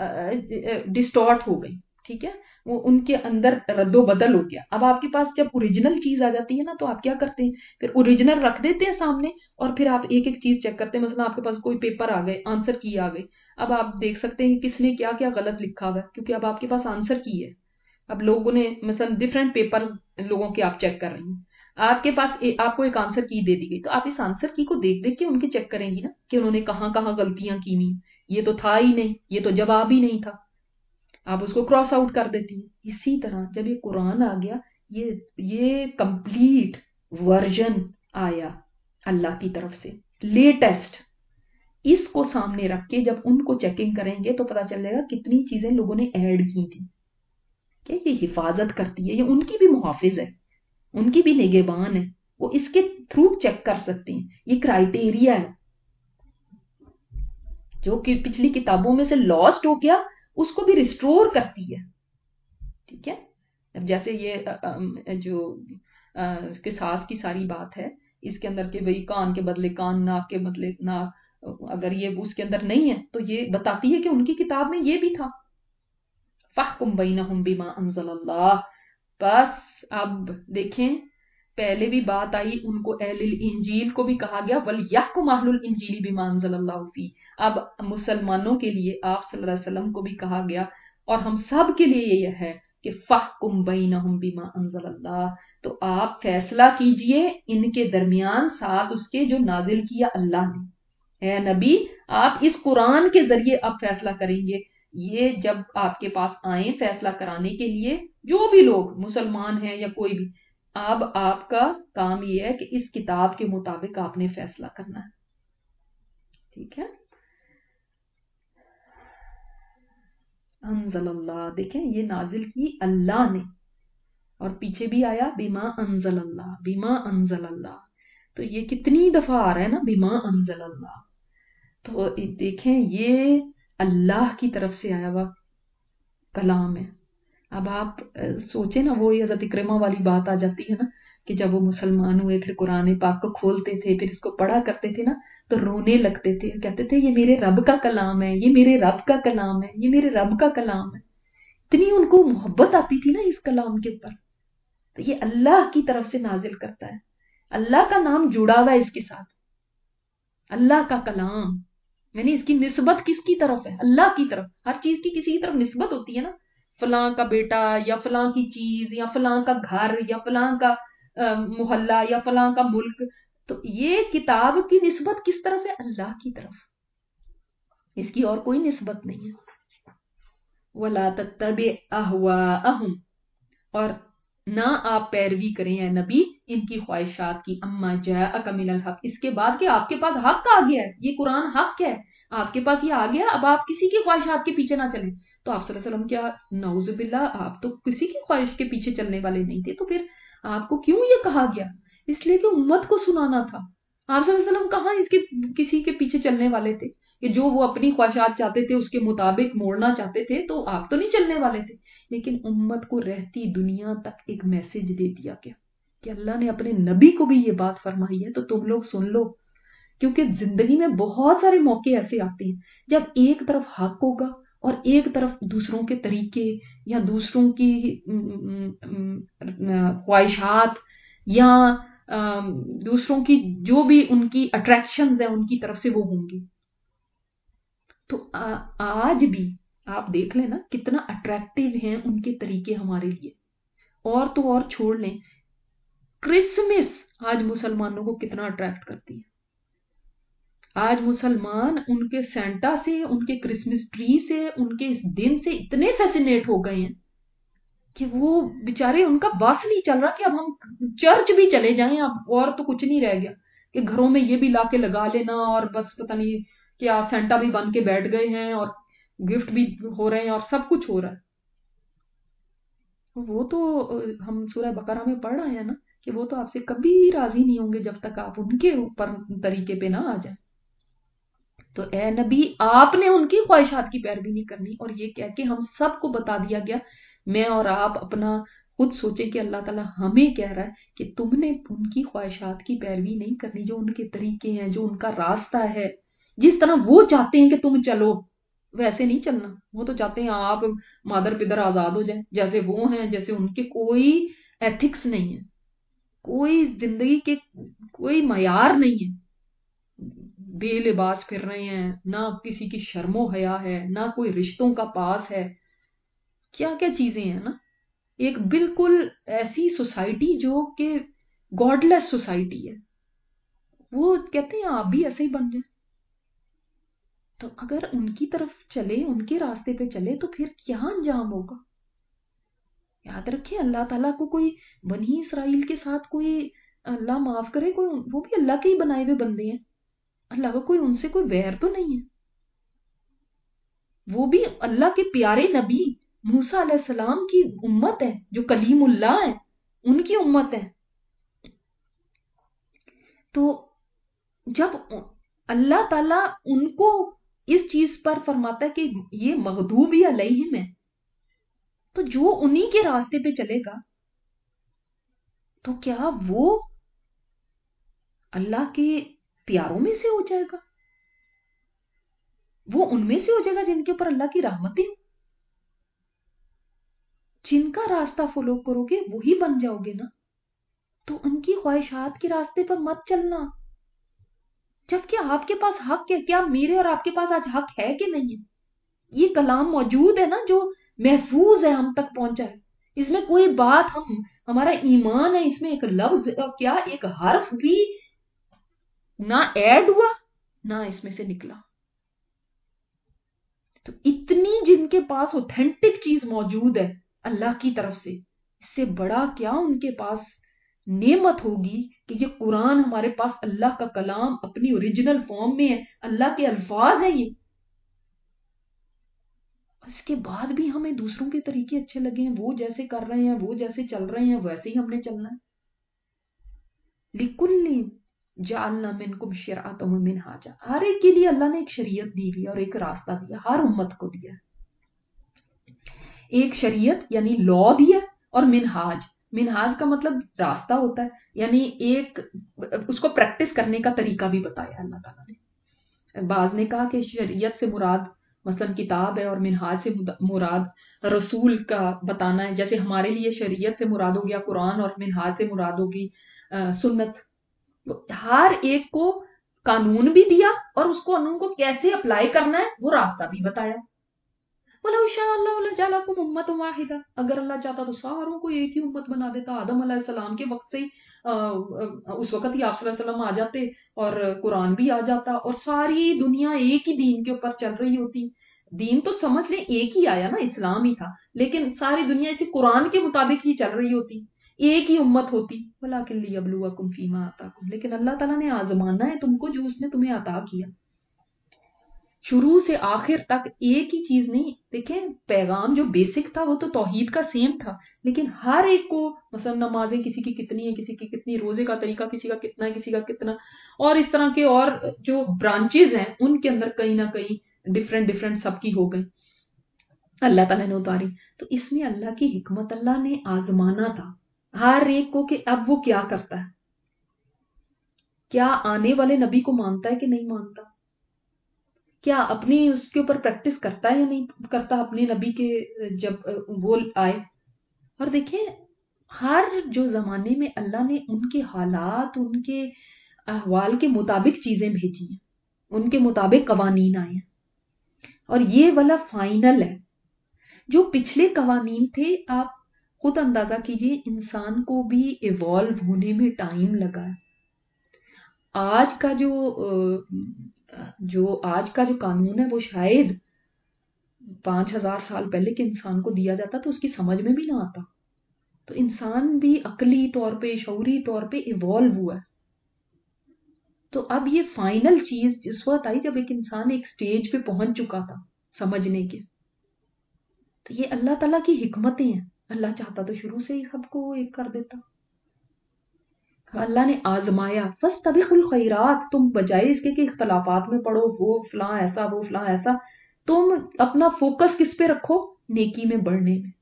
ڈسٹارٹ ہو گئی، ٹھیک ہے، وہ ان کے اندر رد و بدل ہو گیا۔ اب آپ کے پاس جب اوریجنل چیز آ جاتی ہے نا تو آپ کیا کرتے ہیں، پھر اوریجنل رکھ دیتے ہیں سامنے اور پھر آپ ایک ایک چیز چیک کرتے ہیں۔ مثلا آپ کے پاس کوئی پیپر آ گئے، آنسر کی آ گئی، اب آپ دیکھ سکتے ہیں کہ کس نے کیا کیا غلط لکھا ہوا ہے، کیونکہ اب آپ کے پاس آنسر کی ہے۔ اب لوگوں نے مثلا ڈفرینٹ پیپر لوگوں کے آپ چیک کر رہی ہیں، آپ کے پاس آپ کو ایک آنسر کی دے دی گئی، تو آپ اس آنسر کی کو دیکھ دیکھ کے ان کے چیک کریں گی نا کہ انہوں نے کہاں کہاں غلطیاں کی ہوئی، یہ تو تھا ہی نہیں، یہ تو جواب ہی نہیں تھا، آپ اس کو کراس آؤٹ کر دیتی ہیں۔ اسی طرح جب یہ قرآن آ گیا، یہ کمپلیٹ ورژن آیا اللہ کی طرف سے، لیٹسٹ، اس کو سامنے رکھ کے جب ان کو چیکنگ کریں گے تو پتا چل جائے گا کتنی چیزیں لوگوں نے ایڈ کی تھی کہ یہ حفاظت کرتی ہے، یہ ان کی بھی محافظ ہے، ان کی بھی نگہبان ہے، وہ اس کے تھرو چیک کر سکتے ہیں، یہ کرائٹیریا ہے جو کہ پچھلی کتابوں میں سے لاسٹ ہو گیا اس کو بھی ریسٹور کرتی ہے. ٹھیک ہے، اب جیسے یہ جو قصاص کی ساری بات ہے اس کے اندر کہ بھئی کان کے بدلے کان، ناک کے بدلے ناک، اگر یہ اس کے اندر نہیں ہے تو یہ بتاتی ہے کہ ان کی کتاب میں یہ بھی تھا. فَاحْكُمْ بَيْنَهُمْ بِمَا أَنزَلَ اللَّهُ. بس اب دیکھیں پہلے بھی بات آئی، ان کو اہل الانجیل کو بھی کہا گیا وَلْيَحْكُمْ أَهْلُ الْإِنْجِيلِ بِمَا أَنزَلَ اللَّهُ فِيهِ. اب مسلمانوں کے لیے آپ صلی اللہ علیہ وسلم کو بھی کہا گیا اور ہم سب کے لیے یہ ہے کہ فَاحْكُمْ بَيْنَهُمْ بِمَا أَنزَلَ اللَّهُ. تو آپ فیصلہ کیجئے ان کے درمیان ساتھ اس کے جو نازل کیا اللہ نے. اے نبی آپ اس قرآن کے ذریعے اب فیصلہ کریں گے. یہ جب آپ کے پاس آئیں فیصلہ کرانے کے لیے جو بھی لوگ مسلمان ہیں یا کوئی بھی، اب آپ کا کام یہ ہے کہ اس کتاب کے مطابق آپ نے فیصلہ کرنا ہے. ٹھیک ہے، انزل اللہ، دیکھیں یہ نازل کی اللہ نے، اور پیچھے بھی آیا بما انزل اللہ، بما انزل اللہ. تو یہ کتنی دفعہ آ رہا ہے نا بما انزل اللہ. تو دیکھیں یہ اللہ کی طرف سے آیا ہوا کلام ہے. اب آپ سوچیں نا، وہی حضرت اکرمہ والی بات آ جاتی ہے نا کہ جب وہ مسلمان ہوئے پھر قرآن پاک کو کھولتے تھے پھر اس کو پڑھا کرتے تھے نا تو رونے لگتے تھے، کہتے تھے یہ میرے رب کا کلام ہے، یہ میرے رب کا کلام ہے، یہ میرے رب کا کلام ہے. اتنی ان کو محبت آتی تھی نا اس کلام کے اوپر. تو یہ اللہ کی طرف سے نازل کرتا ہے، اللہ کا نام جڑا ہوا ہے اس کے ساتھ، اللہ کا کلام، یعنی اس کی نسبت کس کی طرف ہے؟ اللہ کی طرف. ہر چیز کی کسی کی طرف نسبت ہوتی ہے نا، فلاں کا بیٹا یا فلاں کی چیز یا فلاں کا گھر یا فلاں کا محلہ یا فلاں کا ملک. تو یہ کتاب کی نسبت کس طرف ہے؟ اللہ کی طرف، اس کی اور کوئی نسبت نہیں ہے. وَلَا تَتَّبِعْ أَهْوَاءَهُمْ، اور نہ آپ پیروی کریں اے نبی ان کی خواہشات کی، اما جاءک من الحق، اس کے بعد کہ آپ کے پاس حق آ گیا ہے، یہ قرآن حق ہے، آپ کے پاس یہ آ گیا، اب آپ کسی کی خواہشات کے پیچھے نہ چلیں. تو آپ صلی اللہ علیہ وسلم کیا نعوذ باللہ آپ تو کسی کی خواہش کے پیچھے چلنے والے نہیں تھے، تو پھر آپ کو کیوں یہ کہا گیا؟ اس لیے کہ امت کو سنانا تھا. آپ صلی اللہ علیہ وسلم کہاں اس کے کسی کے پیچھے چلنے والے تھے کہ جو وہ اپنی خواہشات چاہتے تھے اس کے مطابق موڑنا چاہتے تھے، تو آپ تو نہیں چلنے والے تھے. لیکن امت کو رہتی دنیا تک ایک میسج دے دیا گیا کہ اللہ نے اپنے نبی کو بھی یہ بات فرمائی ہے تو تم لوگ سن لو. کیونکہ زندگی میں بہت سارے موقع ایسے آتے ہیں جب ایک طرف حق ہوگا اور ایک طرف دوسروں کے طریقے یا دوسروں کی خواہشات یا دوسروں کی جو بھی ان کی اٹریکشنز ہیں ان کی طرف سے وہ ہوں گی. تو آج بھی آپ دیکھ لیں نا کتنا اٹریکٹیو ہیں ان کے طریقے ہمارے لیے. اور تو اور چھوڑ لیں، کرسمس آج مسلمانوں کو کتنا اٹریکٹ کرتی ہے. آج مسلمان ان کے سینٹا سے، ان کے کرسمس ٹری سے، ان کے اس دن سے اتنے فیسینیٹ ہو گئے ہیں کہ وہ بیچارے ان کا بس نہیں چل رہا کہ اب ہم چرچ بھی چلے جائیں اب اور تو کچھ نہیں رہ گیا کہ گھروں میں یہ بھی لا کے لگا لینا اور بس پتہ نہیں کیا سینٹا بھی بن کے بیٹھ گئے ہیں اور گفٹ بھی ہو رہے ہیں اور سب کچھ ہو رہا ہے. وہ تو ہم سورہ بقرہ میں پڑھ رہے ہیں نا کہ وہ تو آپ سے کبھی راضی نہیں ہوں گے جب تک آپ ان کے اوپر طریقے پہ نہ آ جائیں. تو اے نبی آپ نے ان کی خواہشات کی پیروی نہیں کرنی. اور یہ کہہ کے ہم سب کو بتا دیا گیا، میں اور آپ اپنا خود سوچیں کہ اللہ تعالیٰ ہمیں کہہ رہا ہے کہ تم نے ان کی خواہشات کی پیروی نہیں کرنی، جو ان کے طریقے ہیں، جو ان کا راستہ ہے، جس طرح وہ چاہتے ہیں کہ تم چلو ویسے نہیں چلنا. وہ تو چاہتے ہیں آپ مادر پدر آزاد ہو جائیں جیسے وہ ہیں، جیسے ان کے کوئی ایتھکس نہیں ہے، کوئی زندگی کے کوئی معیار نہیں ہے. بے لباس پھر رہے ہیں، نہ کسی کی شرم و حیا ہے، نہ کوئی رشتوں کا پاس ہے، کیا کیا چیزیں ہیں نا. ایک بالکل ایسی سوسائٹی جو کہ گاڈ لیس سوسائٹی ہے. وہ کہتے ہیں آپ بھی ایسے ہی بن جائیں. تو اگر ان کی طرف چلے، ان کے راستے پہ چلے تو پھر کیا انجام ہوگا. یاد رکھیں اللہ تعالیٰ کو کوئی بنی اسرائیل کے ساتھ کوئی اللہ معاف کرے کوئی وہ بھی اللہ کے ہی بنائے ہوئے بندے ہیں. اللہ کا कोई उनसे कोई वैर तो नहीं है, वो भी अल्लाह के प्यारे नबी मूसा अलैहिस्सलाम की उम्मत है, जो कलीमुल्लाह है, उनकी उम्मत है। तो जब अल्लाह ताला उनको इस चीज पर फरमाता है कि ये मगदूबी अलैहिम है, तो जो उन्हीं के रास्ते पे चलेगा तो क्या वो अल्लाह के प्यारों में से हो जाएगा? वो उनमें से हो जाएगा जिनके ऊपर अल्लाह की रहमतें हैं। जिनका रास्ता फॉलो करोगे वही बन जाओगे ना। तो उनकी ख्वाहिशात के रास्ते पर मत चलना, जबकि आपके पास हक है। क्या मेरे और आपके पास आज हक है कि नहीं है? ये कलाम मौजूद है ना, जो महफूज है, हम तक पहुंचा है। इसमें कोई बात, हम हमारा ईमान है, इसमें एक लफ्ज क्या एक हर्फ भी ना ऐड हुआ ना इसमें से निकला। तो इतनी जिनके पास ऑथेंटिक चीज मौजूद है अल्लाह की तरफ से, इससे बड़ा क्या उनके पास नेमत होगी कि ये कुरान हमारे पास अल्लाह का कलाम अपनी ओरिजिनल फॉर्म में है, अल्लाह के अल्फाज है ये। इसके बाद भी हमें दूसरों के तरीके अच्छे लगे हैं, वो जैसे कर रहे हैं, वो जैसे चल रहे हैं, वैसे ही हमने चलना है। लिकुल्ली जाअलना मिनकुम शिरअतम व मिनहाजा, हर एक के लिए अल्लाह ने एक शरीयत दी हुई है और एक रास्ता दिया, हर उम्मत को दिया। एक शरीयत यानी लॉ दिया, और मिनहाज, मिनहाज का मतलब रास्ता होता है, यानी एक उसको प्रैक्टिस करने का तरीका भी बताया अल्लाह ताला ने। बाज ने कहा कि शरीयत से मुराद मसलन किताब है, और मिनहाज से मुराद रसूल का बताना है। जैसे हमारे लिए शरीयत से मुराद हो गया कुरान, और मिनहाज से मुराद होगी सुन्नत। हर एक को कानून भी दिया, और उसको कानून को कैसे अप्लाई करना है वो रास्ता भी बताया। वलौ शाअल्लाहु लजअलकुम उम्मतन वाहिदा, अगर अल्लाह चाहता तो सारों को एक ही उम्मत बना देता। आदम अलैहिस्सलाम के वक्त से ही उस वक्त ही आप सल्लल्लाहु अलैहि वसल्लम आ जाते, और कुरान भी आ जाता, और सारी दुनिया एक ही दीन के ऊपर चल रही होती। दीन तो समझ ले एक ही आया ना, इस्लाम ही था, लेकिन सारी दुनिया इसी कुरान के मुताबिक ही चल रही होती, एक ही उम्मत होती। वलाकिन लियब्लुवकुम फीमा आताकुम, लेकिन अल्लाह ताला ने आजमाना है तुमको जो उसने तुम्हें अता किया। शुरू से आखिर तक एक ही चीज नहीं। देखें, पैगाम जो बेसिक था वो तो तौहीद का सेम था, लेकिन हर एक को मसलन नमाजें किसी की कितनी है, किसी की कितनी, रोजे का तरीका किसी का कितना है, किसी का कितना, और इस तरह के और जो ब्रांचेज हैं उनके अंदर कहीं ना कहीं डिफरेंट डिफरेंट सबकी हो गई, अल्लाह ताला ने उतारी। तो इसमें अल्लाह की हिकमत, अल्लाह ने आजमाना था हर एक को कि अब वो क्या करता है, क्या आने वाले नबी को मानता है कि नहीं मानता, क्या अपनी उसके ऊपर प्रैक्टिस करता है या नहीं करता अपने नबी के जब वो आए। और देखें, हर जो जमाने में अल्लाह ने उनके हालात, उनके अहवाल के मुताबिक चीजें भेजी हैं, उनके मुताबिक कवानीन आए हैं, और ये वाला फाइनल है। जो पिछले कवानीन थे, आप खुद अंदाजा कीजिए, इंसान को भी इवॉल्व होने में टाइम लगा है। आज का जो आज का जो कानून है वो शायद 5000 साल पहले के इंसान को दिया जाता तो उसकी समझ में भी ना आता। तो इंसान भी अकली तौर पे, शऊरी तौर पे इवॉल्व हुआ है। तो अब ये फाइनल चीज जिस वक्त आई जब एक इंसान एक स्टेज पे पहुंच चुका था समझने के, तो ये अल्लाह ताला की हिकमतें हैं। अल्लाह चाहता तो शुरू से ही सबको एक कर देता। अल्लाह ने आजमाया, फस्तबिकुल खैरात, तुम बजाय इसके कि इख्तलाफात में पढ़ो, वो फलां ऐसा, वो फलां ऐसा, तुम अपना फोकस किस पे रखो, नेकी में बढ़ने में।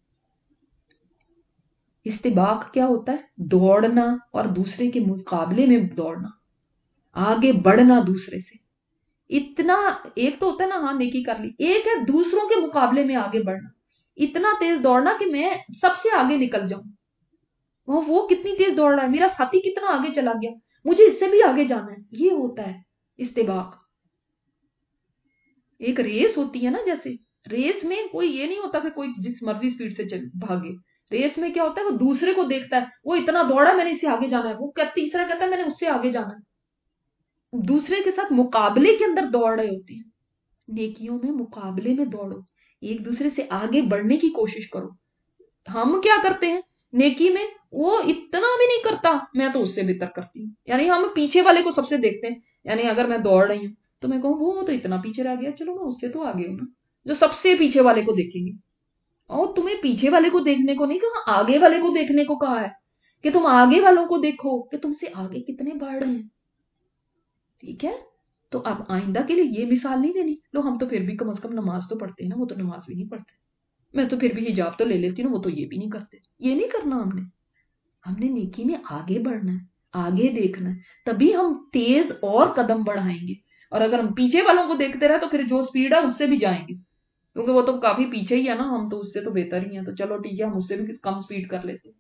इस्तिबाक क्या होता है? दौड़ना, और दूसरे के मुकाबले में दौड़ना, आगे बढ़ना दूसरे से। इतना, एक तो होता है ना हाँ नेकी कर ली, एक है दूसरों के मुकाबले में आगे बढ़ना, इतना तेज दौड़ना कि मैं सबसे आगे निकल जाऊं। वो कितनी तेज दौड़ रहा है, मेरा साथी कितना आगे चला गया, मुझे इससे भी आगे जाना है। ये होता है इस्तिबाक। एक रेस होती है ना, जैसे रेस में कोई ये नहीं होता कि कोई जिस मर्जी स्पीड से भागे। रेस में क्या होता है, वो दूसरे को देखता है, वो इतना दौड़ा, मैंने इससे आगे जाना है, वो तीसरा कहता है मैंने उससे आगे जाना है। दूसरे के साथ मुकाबले के अंदर दौड़ रहे होते हैं। नेकियों में मुकाबले में दौड़ो, एक दूसरे से आगे बढ़ने की कोशिश करो। हम क्या करते हैं, نیکی میں وہ اتنا بھی نہیں کرتا، میں تو اس سے بہتر کرتی ہوں. یعنی ہم پیچھے والے کو سب سے دیکھتے ہیں. یعنی اگر میں دوڑ رہی ہوں تو میں کہوں وہ تو اتنا پیچھے رہ گیا، چلو میں اس سے تو آگے ہوں نا. جو سب سے پیچھے والے کو دیکھیں گے. اور تمہیں پیچھے والے کو دیکھنے کو نہیں کہا، آگے والے کو دیکھنے کو کہا ہے کہ تم آگے والوں کو دیکھو کہ تم سے آگے کتنے بڑھ رہے ہیں. ٹھیک ہے، تو اب آئندہ کے لیے یہ مثال نہیں دینی. لو ہم تو پھر بھی کم از کم نماز تو پڑھتے ہیں نا، وہ تو نماز بھی نہیں پڑھتے. میں تو پھر بھی حجاب تو لے لیتی ہوں، وہ تو یہ بھی نہیں کرتے. یہ نہیں کرنا ہم نے نیکی میں آگے بڑھنا ہے، آگے دیکھنا ہے، تبھی ہم تیز اور قدم بڑھائیں گے. اور اگر ہم پیچھے والوں کو دیکھتے رہے تو پھر جو سپیڈ ہے اس سے بھی جائیں گے، کیونکہ وہ تو کافی پیچھے ہی ہے نا، ہم تو اس سے تو بہتر ہی ہیں، تو چلو ٹھیک ہے ہم اس سے بھی کم سپیڈ کر لیتے.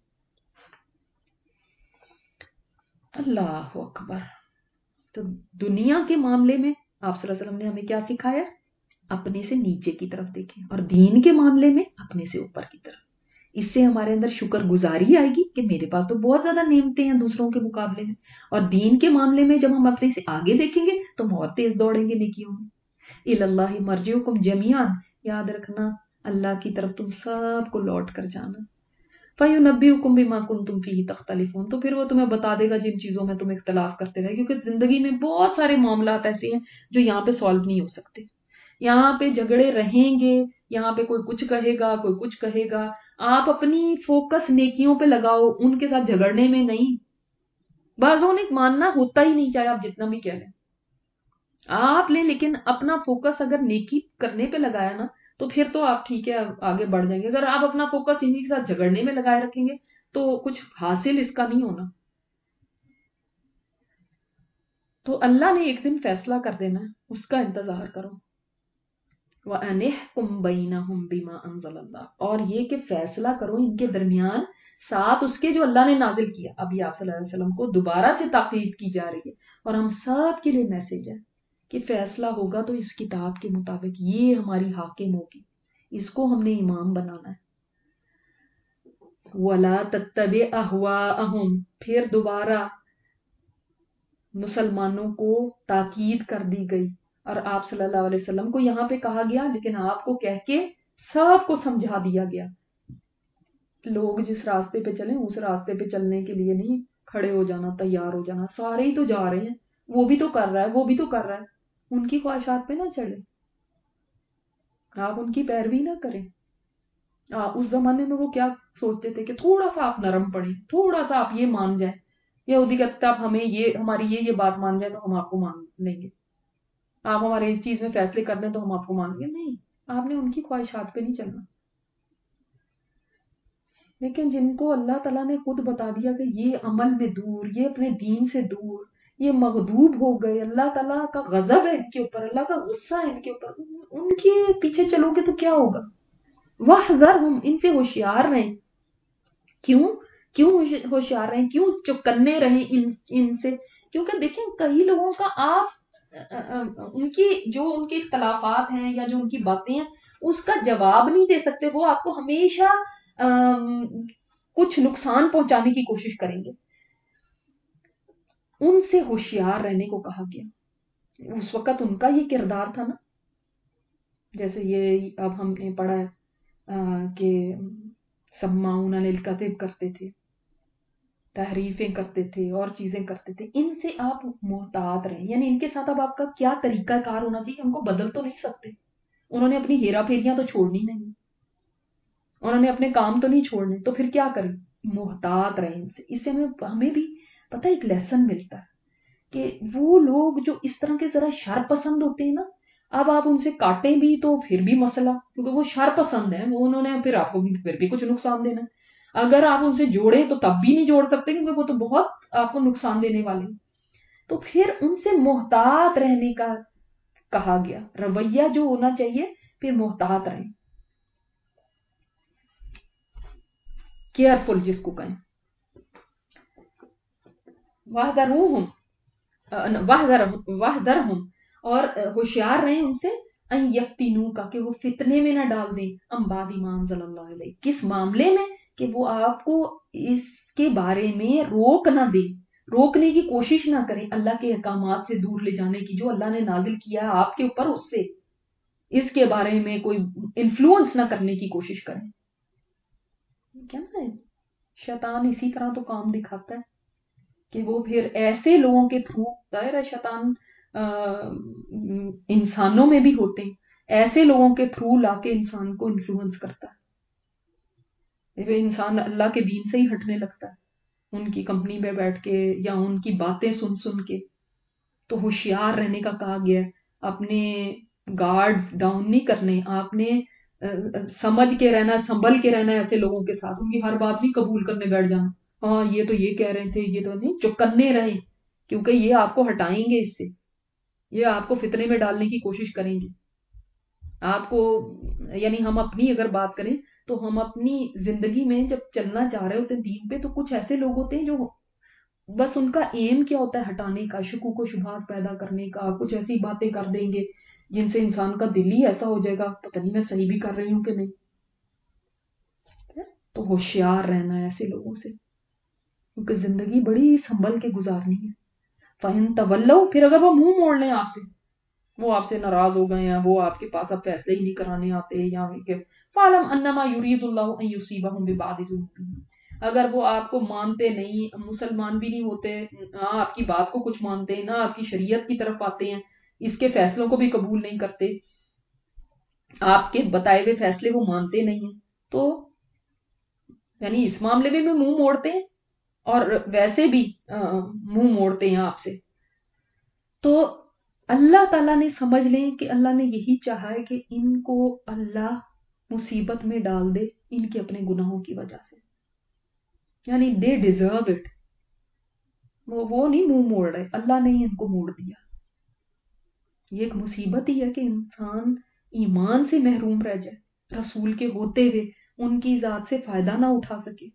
اللہ اکبر. تو دنیا کے معاملے میں آپ صلی اللہ علیہ وسلم نے ہمیں کیا سکھایا؟ اپنے سے نیچے کی طرف دیکھیں، اور دین کے معاملے میں اپنے سے اوپر کی طرف. اس سے ہمارے اندر شکر گزاری آئے گی کہ میرے پاس تو بہت زیادہ نعمتیں ہیں دوسروں کے مقابلے میں. اور دین کے معاملے میں جب ہم اپنے سے آگے دیکھیں گے تو ہم اور تیز دوڑیں گے نیکیوں میں. الاللہ مرجعکم جمیعا، یاد رکھنا اللہ کی طرف تم سب کو لوٹ کر جانا. فَيُنَبِّئُكُم بِمَا كُنتُمْ فِيهِ تَخْتَلِفُونَ، تو پھر وہ تمہیں بتا دے گا جن چیزوں میں تم اختلاف کرتے رہے. کیونکہ زندگی میں بہت سارے معاملات ایسے ہیں جو یہاں پہ سالو نہیں ہو سکتے. یہاں پہ جھگڑے رہیں گے، یہاں پہ کوئی کچھ کہے گا، کوئی کچھ کہے گا. آپ اپنی فوکس نیکیوں پہ لگاؤ، ان کے ساتھ جھگڑنے میں نہیں. بعضوں نے ماننا ہوتا ہی نہیں، چاہے آپ جتنا بھی کہہ لیں. آپ لیں، لیکن اپنا فوکس اگر نیکی کرنے پہ لگایا نا تو پھر تو آپ ٹھیک ہے آگے بڑھ جائیں گے. اگر آپ اپنا فوکس انہیں کے ساتھ جھگڑنے میں لگائے رکھیں گے تو کچھ حاصل اس کا نہیں ہونا. تو اللہ نے ایک دن فیصلہ کر دینا، اس کا انتظار کرو. وَأَنِحْكُمْ بَيْنَهُمْ بِمَا أَنزَلَ اللَّهُ، اور یہ کہ فیصلہ کرو ان کے درمیان ساتھ اس کے جو اللہ نے نازل کیا. ابھی آپ صلی اللہ علیہ وسلم کو دوبارہ سے تاکید کی جا رہی ہے، اور ہم سب کے لیے میسج ہے کہ فیصلہ ہوگا تو اس کتاب کے مطابق، یہ ہماری حاکم ہوگی، اس کو ہم نے امام بنانا ہے. وَلَا تَتَّبِعْ أَهْوَاءَهُمْ، پھر دوبارہ مسلمانوں کو تاکید کر دی گئی. اور آپ صلی اللہ علیہ وسلم کو یہاں پہ کہا گیا، لیکن آپ کو کہہ کے سب کو سمجھا دیا گیا. لوگ جس راستے پہ چلیں اس راستے پہ چلنے کے لیے نہیں کھڑے ہو جانا، تیار ہو جانا. سارے ہی تو جا رہے ہیں، وہ بھی تو کر رہا ہے، وہ بھی تو کر رہا ہے. ان کی خواہشات پہ نہ چڑھے، آپ ان کی پیروی نہ کریں. اس زمانے میں وہ کیا سوچتے تھے کہ تھوڑا سا آپ نرم پڑیں، تھوڑا سا آپ یہ مان جائیں. یہودی کہتے آپ ہمیں یہ ہماری یہ بات مان جائے تو ہم آپ کو مان لیں گے، آپ ہمارے اس چیز میں فیصلے کر دیں تو ہم آپ کو مان لیں گے. نہیں، آپ نے ان کی خواہشات پہ نہیں چلنا. لیکن جن کو اللہ تعالیٰ نے خود بتا دیا کہ یہ عمل میں دور، یہ اپنے دین سے دور، یہ مغضوب ہو گئے، اللہ تعالیٰ کا غضب ہے ان کے اوپر، اللہ کا غصہ ہے ان کے اوپر، ان کے پیچھے چلو گے تو کیا ہوگا؟ وَاحْذَرْهُمْ، ان سے ہوشیار رہیں. کیوں ہوشیار رہیں، کیوں چوکنے رہیں ان سے؟ کیونکہ دیکھیں کئی لوگوں کا آپ ان کے اختلافات ہیں یا جو ان کی باتیں ہیں اس کا جواب نہیں دے سکتے. وہ آپ کو ہمیشہ کچھ نقصان پہنچانے کی کوشش کریں گے. ان سے ہوشیار رہنے کو کہا گیا. اس وقت ان کا یہ کردار تھا نا، جیسے یہ اب ہم نے پڑھا ہے کہ سماعون للکذب کرتے تھے، تحریفیں کرتے تھے اور چیزیں کرتے تھے. ان سے آپ محتاط رہیں. یعنی ان کے ساتھ اب آپ کا کیا طریقہ کار ہونا چاہیے؟ ہم کو بدل تو نہیں سکتے، انہوں نے اپنی ہیرا پھیریاں تو چھوڑنی نہیں، انہوں نے اپنے کام تو نہیں چھوڑنے، تو پھر کیا کریں؟ محتاط رہیں ان سے. اس سے ہمیں بھی پتہ ایک لیسن ملتا ہے کہ وہ لوگ جو اس طرح کے ذرا شر پسند ہوتے ہیں نا، اب آپ ان سے کاٹیں بھی تو پھر بھی مسئلہ، کیونکہ وہ شر پسند ہیں، وہ انہوں نے پھر آپ کو پھر بھی کچھ نقصان دینا. اگر آپ ان سے جوڑیں تو تب بھی نہیں جوڑ سکتے کیونکہ وہ تو بہت آپ کو نقصان دینے والے ہیں. تو پھر ان سے محتاط رہنے کا کہا گیا. رویہ جو ہونا چاہیے پھر محتاط رہیں، کیئرفل جس کو کہیں. وَاحْذَرْهُمْ، اور ہوشیار رہیں ان سے، ان یفتنوک، کہ وہ فتنے میں نہ ڈال دیں، ام بعد ما انزل اللہ علیک، کس معاملے میں؟ کہ وہ آپ کو اس کے بارے میں روک نہ دیں، روکنے کی کوشش نہ کریں، اللہ کے احکامات سے دور لے جانے کی جو اللہ نے نازل کیا ہے آپ کے اوپر، اس سے اس کے بارے میں کوئی انفلوئنس نہ کرنے کی کوشش کریں. کیا ہے शैतान इसी तरह तो काम दिखाता है कि वो फिर ऐसे लोगों के थ्रू, जाहिर है शैतान इंसानों में भी होते हैं, ऐसे लोगों के थ्रू लाके इंसान को इन्फ्लुएंस करता है। वे इंसान अल्लाह के दीन से ही हटने लगता है उनकी कंपनी में बैठ के या उनकी बातें सुन सुन के। तो होशियार रहने का कहा गया है, अपने गार्ड्स डाउन नहीं करने, आपने समझ के रहना, संभल के रहना ऐसे लोगों के साथ, उनकी हर बात नहीं कबूल करने बैठ जाना, हाँ ये तो ये कह रहे थे, ये तो नहीं, चुकन्ने रहे, क्योंकि ये आपको हटाएंगे इससे, ये आपको फितने में डालने की कोशिश करेंगे आपको। यानी हम अपनी अगर बात करें तो हम अपनी जिंदगी में जब चलना चाह रहे होते हैं दीन पे, तो कुछ ऐसे लोग होते हैं जो बस उनका एम क्या होता है, हटाने का, शुकूक व शुबहात पैदा करने का, कुछ ऐसी बातें कर देंगे जिनसे इंसान का दिल ही ऐसा हो जाएगा, पता नहीं मैं सही भी कर रही हूँ कि नहीं। तो होशियार रहना है ऐसे लोगों से, क्योंकि जिंदगी बड़ी संभल के गुजारनी है। फहिन तवल्लो, फिर अगर वो मुंह मोड़ लें आपसे, वो आपसे नाराज हो गए हैं, वो आपके पास अब फैसले ही नहीं कराने आते, या फालम अन्नमा युरीदुल्लाहु अन युसीबहुम बिबादि ज़ुनूबिहिम, अगर वो आपको मानते नहीं, मुसलमान भी नहीं होते, ना आपकी बात को कुछ मानते, ना आपकी शरीयत की तरफ आते हैं, इसके फैसलों को भी कबूल नहीं करते, आपके बताए हुए फैसले वो मानते नहीं है, तो यानी इस मामले में भी मुंह मोड़ते हैं और वैसे भी मुंह मोड़ते हैं आपसे। तो अल्लाह ताला ने, समझ लें कि अल्लाह ने यही चाहा है कि इनको अल्लाह मुसीबत में डाल दे इनके अपने गुनाहों की वजह से, यानी दे डिजर्व इट। वो नहीं मुंह मोड़ रहे, अल्लाह ने ही इनको मोड़ दिया। ये एक मुसीबत ही है कि इंसान ईमान से महरूम रह जाए, रसूल के होते हुए उनकी जात से फायदा ना उठा सके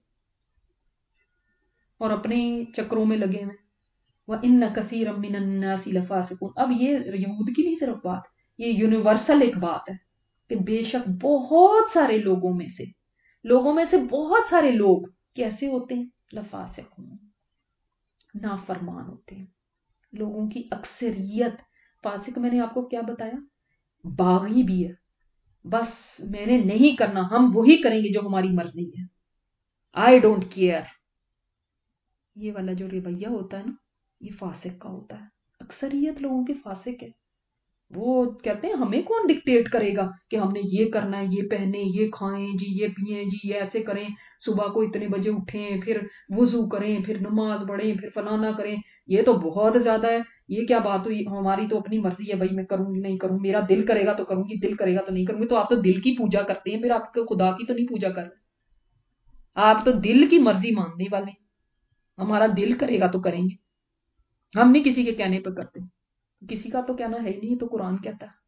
और अपने चक्रों में लगे हुए। वह इन्न कसीरम मिनन नासी लफासिकून, अब ये यहूद की नहीं सिर्फ बात, ये यूनिवर्सल एक बात है कि बेशक बहुत सारे लोगों में से बहुत सारे लोग कैसे होते हैं, लफासिकून, नाफरमान होते हैं। लोगों की अक्सरियत, फासिक मैंने आपको क्या बताया, बागी भी है, बस मैंने नहीं करना, हम वही करेंगे जो हमारी मर्जी है, आई डोंट केयर, ये वाला जो रवैया होता है ना, ये फासिक का होता है। अक्सरियत लोगों के फासिक है। वो कहते हैं हमें कौन डिक्टेट करेगा कि हमने ये करना है, ये पहने, ये खाएं जी, ये पिए जी, ये ऐसे करें, सुबह को इतने बजे उठें, फिर वजू करें, फिर नमाज पढ़ें, फिर फलाना करें, ये तो बहुत ज्यादा है, ये क्या बात हुई, हमारी तो अपनी मर्जी है भाई, मैं करूंगी नहीं करूंगी, मेरा दिल करेगा तो करूंगी, दिल करेगा तो नहीं करूंगी। तो आप तो दिल की पूजा करते हैं, फिर आपको खुदा की तो नहीं पूजा कर रहे, आप तो दिल की मर्जी मानने वाले, हमारा दिल करेगा तो करेंगे, हम नहीं किसी के कहने पर करते, किसी का तो कहना है ही नहीं, तो कुरान कहता है।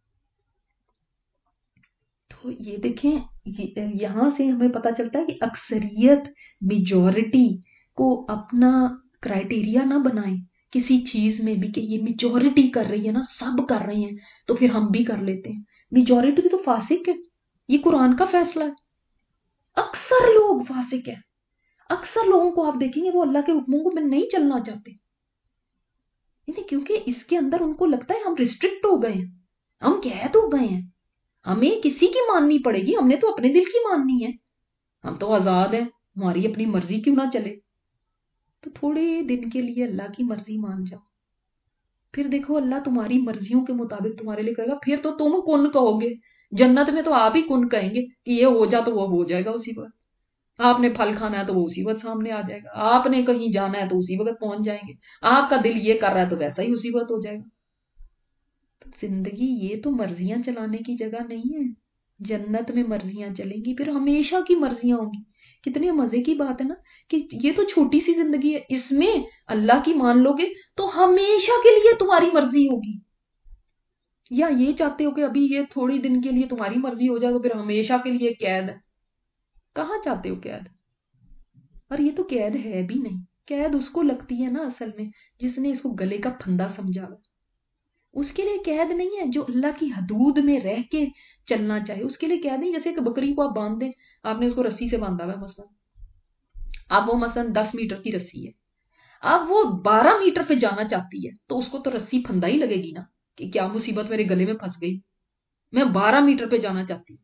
तो ये देखें, यहां से हमें पता चलता है कि अक्सरियत, मेजॉरिटी को अपना क्राइटेरिया ना बनाएं किसी चीज में भी कि ये मेजॉरिटी कर रही है ना, सब कर रहे हैं तो फिर हम भी कर लेते हैं। मेजॉरिटी तो फासिक है, ये कुरान का फैसला है। अक्सर लोग फासिक है, अक्सर लोगों को आप देखेंगे वो अल्लाह के हुक्मों को नहीं चलना चाहते, क्योंकि इसके अंदर उनको लगता है हम रिस्ट्रिक्ट हो गए हैं, हम कैद हो गए हैं, हमें किसी की माननी पड़ेगी, हमने तो अपने दिल की माननी है, हम तो आजाद हैं, हमारी अपनी मर्जी क्यों ना चले। तो थोड़े दिन के लिए अल्लाह की मर्जी मान जाओ, फिर देखो अल्लाह तुम्हारी मर्जियों के मुताबिक तुम्हारे लिए करेगा, फिर तो तुम कुन कहोगे, जन्नत में तो आप ही कुन कहेंगे कि ये हो जा तो वो हो जाएगा उसी वक्त, आपने फल खाना है तो वो उसी वक्त सामने आ जाएगा, आपने कहीं जाना है तो उसी वक्त पहुंच जाएंगे, आपका दिल ये कर रहा है तो वैसा ही उसी वक्त हो जाएगा। तो जिंदगी ये तो मर्जियां चलाने की जगह नहीं है, जन्नत में मर्जियां चलेंगी, फिर हमेशा की मर्जियां होंगी। कितने मजे की बात है ना कि ये तो छोटी सी जिंदगी है, इसमें अल्लाह की मान लोगे तो हमेशा के लिए तुम्हारी मर्जी होगी, या ये चाहते हो कि अभी ये थोड़ी दिन के लिए तुम्हारी मर्जी हो जाए तो फिर हमेशा के लिए कैद है, कहाँ चाहते हो कैद। और ये तो कैद है भी नहीं, कैद उसको लगती है ना असल में जिसने इसको गले का फंदा समझा हुआ, उसके लिए कैद नहीं है। जो अल्लाह की हदूद में रह के चलना चाहे उसके लिए कैद नहीं। जैसे एक बकरी को आप बांध दें, आपने उसको रस्सी से बांधा हुआ है मसलन, अब वो मसलन 10 मीटर की रस्सी है, अब वो 12 मीटर पे जाना चाहती है, तो उसको तो रस्सी फंदा ही लगेगी ना कि क्या मुसीबत मेरे गले में फंस गई, मैं 12 मीटर पे जाना चाहती हूँ।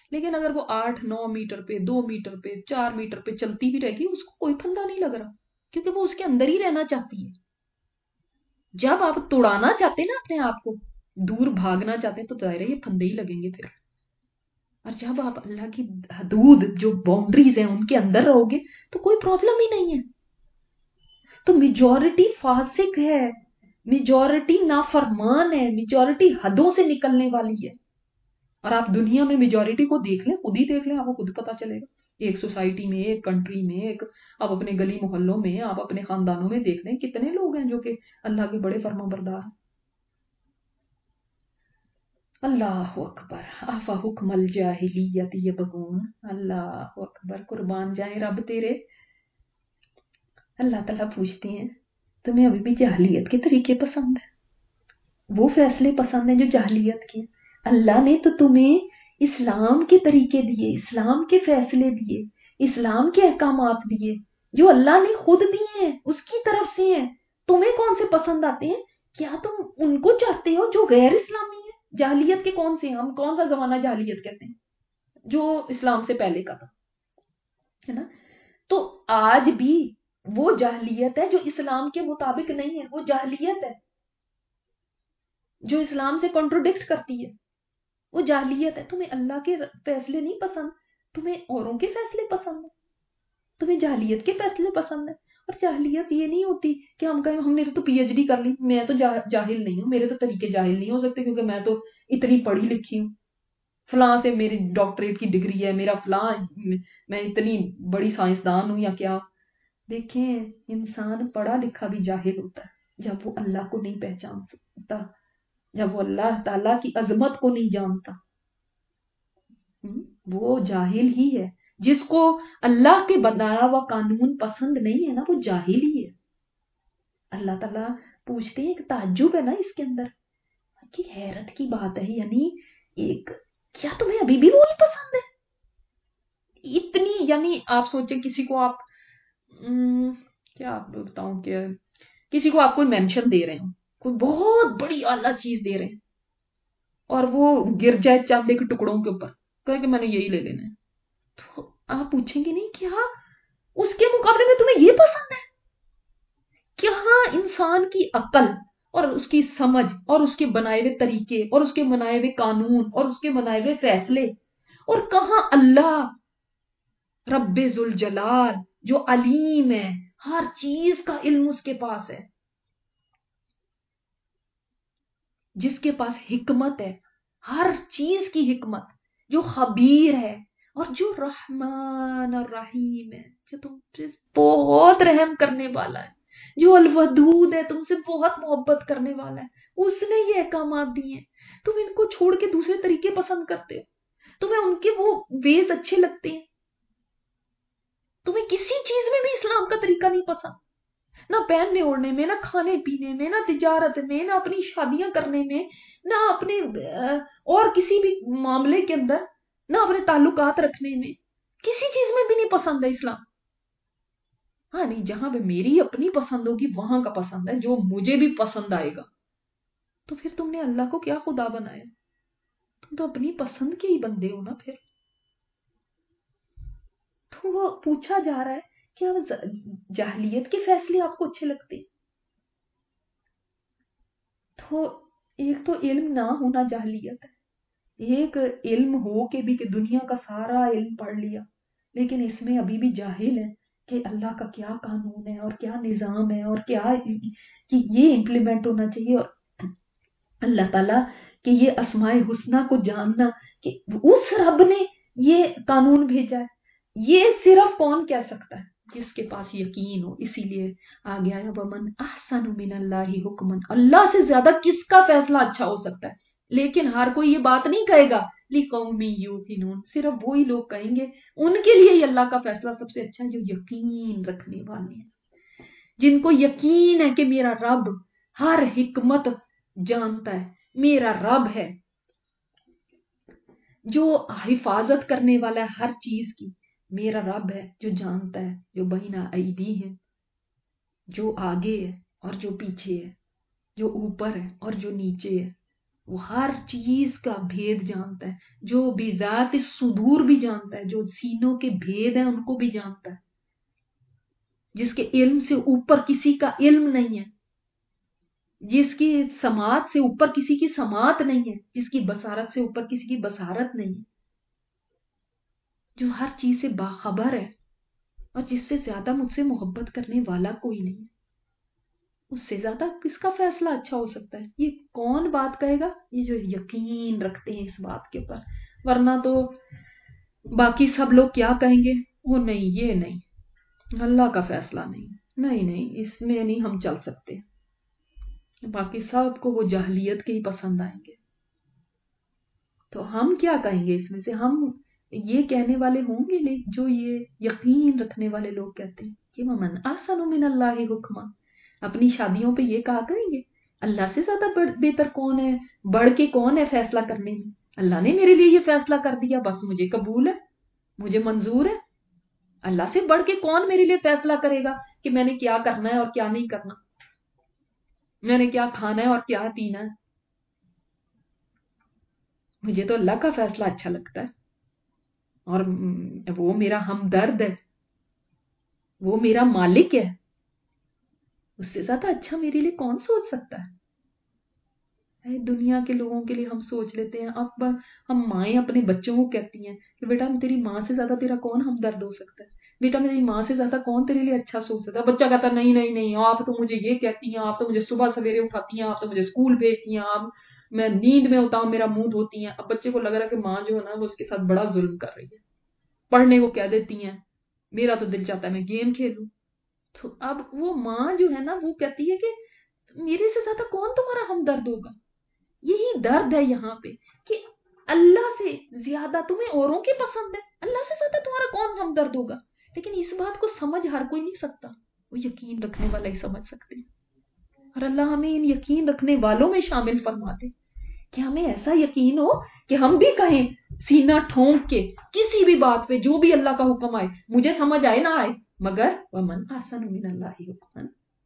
لیکن اگر وہ 8-9 میٹر پہ 2 میٹر پہ 4 میٹر پہ چلتی بھی رہے گی اس کو کوئی پھندا نہیں لگ رہا، کیونکہ وہ اس کے اندر ہی رہنا چاہتی ہے۔ جب آپ توڑانا چاہتے ہیں نا اپنے آپ کو، دور بھاگنا چاہتے ہیں، تو ظاہر ہے یہ پھندے ہی لگیں گے پھر۔ اور جب آپ اللہ کی حدود جو باؤنڈریز ہیں ان کے اندر رہو گے تو کوئی پرابلم ہی نہیں ہے۔ تو میجورٹی فاسق ہے، میجورٹی نافرمان ہے، میجورٹی حدوں سے نکلنے والی ہے۔ اور آپ دنیا میں میجورٹی کو دیکھ لیں، خود ہی دیکھ لیں، آپ کو خود پتا چلے گا۔ ایک سوسائٹی میں، ایک کنٹری میں، ایک آپ اپنے گلی محلوں میں، آپ اپنے خاندانوں میں دیکھ لیں کتنے لوگ ہیں جو کہ اللہ کے بڑے فرما بردار ہیں۔ اللہ اکبر، آفا حکم الجاہلیت یبغون، اللہ اکبر، قربان جائیں رب تیرے۔ اللہ تعالیٰ پوچھتے ہیں تمہیں ابھی بھی جاہلیت کے طریقے پسند ہیں، وہ فیصلے پسند ہیں جو جاہلیت کے۔ اللہ نے تو تمہیں اسلام کے طریقے دیے، اسلام کے فیصلے دیے، اسلام کے احکامات دیے جو اللہ نے خود دیے ہیں، اس کی طرف سے ہیں۔ تمہیں کون سے پسند آتے ہیں؟ کیا تم ان کو چاہتے ہو جو غیر اسلامی ہے؟ جاہلیت کے کون سے ہیں؟ ہم کون سا زمانہ جاہلیت کہتے ہیں؟ جو اسلام سے پہلے کا تھا، ہے نا؟ تو آج بھی وہ جاہلیت ہے جو اسلام کے مطابق نہیں ہے، وہ جاہلیت ہے جو اسلام سے کنٹروڈکٹ کرتی ہے، وہ جاہلیت ہے۔ تمہیں اللہ کے فیصلے نہیں پسند، تمہیں اوروں کے فیصلے پسند ہیں، تمہیں جاہلیت کے فیصلے پسند ہیں۔ اور جاہلیت یہ نہیں ہوتی کہ ہم کہیں ہم نے تو پی ایچ ڈی کر لی، میں تو جاہل نہیں ہوں، میرے تو طریقے جاہل نہیں ہو سکتے کیونکہ میں تو اتنی پڑھی لکھی ہوں، فلاں سے میری ڈاکٹریٹ کی ڈگری ہے، میرا فلاں، میں اتنی بڑی سائنسدان ہوں یا کیا۔ دیکھیں، انسان پڑھا لکھا بھی جاہل ہوتا ہے جب وہ اللہ کو نہیں پہچان سکتا، جب وہ اللہ تعالیٰ کی عظمت کو نہیں جانتا۔ وہ جاہل ہی ہے۔ جس کو اللہ کے بنایا ہوا قانون پسند نہیں ہے نا، وہ جاہل ہی ہے۔ اللہ تعالیٰ پوچھتے ہیں، ایک تعجب ہے نا اس کے اندر، کہ حیرت کی بات ہے، یعنی ایک، کیا تمہیں ابھی بھی وہی پسند ہے؟ اتنی، یعنی آپ سوچیں کسی کو آپ کیا آپ بتاؤں کہ کسی کو آپ کوئی مینشن دے رہے ہیں، کوئی بہت بڑی اعلیٰ چیز دے رہے ہیں، اور وہ گر جائے چاندے کے ٹکڑوں کے اوپر، کہے کہ میں نے یہی لے لینا ہے، تو آپ پوچھیں گے نہیں کیا اس کے مقابلے میں تمہیں یہ پسند ہے؟ کہاں انسان کی عقل اور اس کی سمجھ اور اس کے بنائے ہوئے طریقے اور اس کے بنائے ہوئے قانون اور اس کے بنائے ہوئے فیصلے، اور کہاں اللہ رب ذوالجلال جو علیم ہے، ہر چیز کا علم اس کے پاس ہے، جس کے پاس حکمت ہے، ہر چیز کی حکمت، جو خبیر ہے اور جو رحمان اور رحیم ہے، جو تم سے بہت رحم کرنے والا ہے، جو الودود ہے، تم سے بہت محبت کرنے والا ہے، اس نے یہ احکامات دیے ہیں۔ تم ان کو چھوڑ کے دوسرے طریقے پسند کرتے ہو، تمہیں ان کے وہ ویز اچھے لگتے ہیں، تمہیں کسی چیز میں بھی اسلام کا طریقہ نہیں پسند، نہ پہننے اوڑھنے میں، نہ کھانے پینے میں، نہ تجارت میں، نہ اپنی شادیاں کرنے میں، نہ اپنے اور کسی بھی معاملے کے اندر، نہ اپنے تعلقات رکھنے میں، کسی چیز میں بھی نہیں پسند ہے اسلام۔ ہاں نہیں، جہاں پہ میری اپنی پسند ہوگی وہاں کا پسند ہے، جو مجھے بھی پسند آئے گا۔ تو پھر تم نے اللہ کو کیا خدا بنایا؟ تم تو اپنی پسند کے ہی بندے ہو نا پھر۔ تو وہ پوچھا جا رہا ہے کیا جاہلیت کے فیصلے آپ کو اچھے لگتے ہیں؟ تو ایک تو علم نہ ہونا جاہلیت ہے، ایک علم ہو کے بھی کہ دنیا کا سارا علم پڑھ لیا لیکن اس میں ابھی بھی جاہل ہے کہ اللہ کا کیا قانون ہے اور کیا نظام ہے اور کیا کہ یہ امپلیمنٹ ہونا چاہیے، اور اللہ تعالیٰ کہ یہ اسماء حسنہ کو جاننا کہ اس رب نے یہ قانون بھیجا ہے، یہ صرف کون کہہ سکتا ہے؟ جس کے پاس یقین ہو۔ اسی لیے آ گیا ہے وَمَنْ أَحْسَنُ مِنَ اللَّهِ حُکْمًا، اللہ سے زیادہ کس کا فیصلہ اچھا ہو سکتا ہے؟ لیکن ہر کوئی یہ بات نہیں کہے گا، لِقَوْمٍ يُوقِنُونَ، صرف وہی لوگ کہیں گے، ان کے لیے یہ اللہ کا فیصلہ سب سے اچھا ہے جو یقین رکھنے والے ہیں، جن کو یقین ہے کہ میرا رب ہر حکمت جانتا ہے، میرا رب ہے جو حفاظت کرنے والا ہے ہر چیز کی، میرا رب ہے جو جانتا ہے، جو بین ایدی ہے، جو آگے ہے اور جو پیچھے ہے، جو اوپر ہے اور جو نیچے ہے، وہ ہر چیز کا بھید جانتا ہے، جو بھی ذات صدور بھی جانتا ہے، جو سینوں کے بھید ہیں ان کو بھی جانتا ہے، جس کے علم سے اوپر کسی کا علم نہیں ہے، جس کی سماعت سے اوپر کسی کی سماعت نہیں ہے، جس کی بصارت سے اوپر کسی کی بصارت نہیں ہے، جو ہر چیز سے باخبر ہے، اور جس سے زیادہ مجھ سے محبت کرنے والا کوئی نہیں ہے۔ اس سے زیادہ کس کا فیصلہ اچھا ہو سکتا ہے؟ یہ کون بات کہے گا؟ یہ جو یقین رکھتے ہیں اس بات کے اوپر، ورنہ تو باقی سب لوگ کیا کہیں گے، وہ نہیں، یہ نہیں، اللہ کا فیصلہ نہیں، اس میں نہیں ہم چل سکتے، باقی سب کو وہ جاہلیت کے ہی پسند آئیں گے۔ تو ہم کیا کہیں گے اس میں سے؟ ہم یہ کہنے والے ہوں گے جو یہ یقین رکھنے والے لوگ کہتے ہیں کہ وَمَنْ أَحْسَنُ مِنَ اللَّهِ حُکْمًا، اپنی شادیوں پہ یہ کہا کریں گے اللہ سے زیادہ بہتر کون ہے، بڑھ کے کون ہے فیصلہ کرنے میں؟ اللہ نے میرے لیے یہ فیصلہ کر دیا، بس مجھے قبول ہے، مجھے منظور ہے۔ اللہ سے بڑھ کے کون میرے لیے فیصلہ کرے گا کہ میں نے کیا کرنا ہے اور کیا نہیں کرنا، میں نے کیا کھانا ہے اور کیا پینا ہے؟ مجھے تو اللہ کا فیصلہ اچھا لگتا ہے، اور وہ میرا ہمدرد ہے، وہ میرا مالک ہے، اس سے زیادہ اچھا میرے لیے کون سوچ سکتا ہے؟ دنیا کے لوگوں کے لیے ہم سوچ لیتے ہیں، اب ہم مائیں اپنے بچوں کو کہتی ہیں کہ بیٹا تیری ماں سے زیادہ تیرا کون ہمدرد ہو سکتا ہے، بیٹا میری ماں سے زیادہ کون تیرے لیے اچھا سوچ سکتا ہے؟ بچہ کہتا نہیں نہیں نہیں، آپ تو مجھے یہ کہتی ہیں، آپ تو مجھے صبح سویرے اٹھاتی ہیں، آپ تو مجھے اسکول بھیجتی ہیں، آپ میں نیند میں ہوتا ہوں میرا منہ دھوتی ہیں۔ اب بچے کو لگ رہا ہے کہ ماں جو ہے نا وہ اس کے ساتھ بڑا ظلم کر رہی ہے، پڑھنے کو کہہ دیتی ہیں، میرا تو دل چاہتا ہے میں گیم کھیلوں۔ تو اب وہ ماں جو ہے نا وہ کہتی ہے کہ میرے سے زیادہ کون تمہارا ہمدرد ہوگا؟ یہی درد ہے یہاں پہ کہ اللہ سے زیادہ تمہیں اوروں کی پسند ہے، اللہ سے زیادہ تمہارا کون ہمدرد ہوگا؟ لیکن اس بات کو سمجھ ہر کوئی نہیں سکتا، وہ یقین رکھنے والا ہی سمجھ سکتے ہیں۔ اور اللہ ہمیں ان یقین رکھنے والوں میں شامل فرما دے کہ ہمیں ایسا یقین ہو کہ ہم بھی کہیں سینہ ٹھونک کے کسی بھی بات پہ، جو بھی اللہ کا حکم آئے، مجھے سمجھ آئے نہ آئے، مگر وَمَنْ أَحْسَنُ مِنَ اللَّهِ حُکْمًا،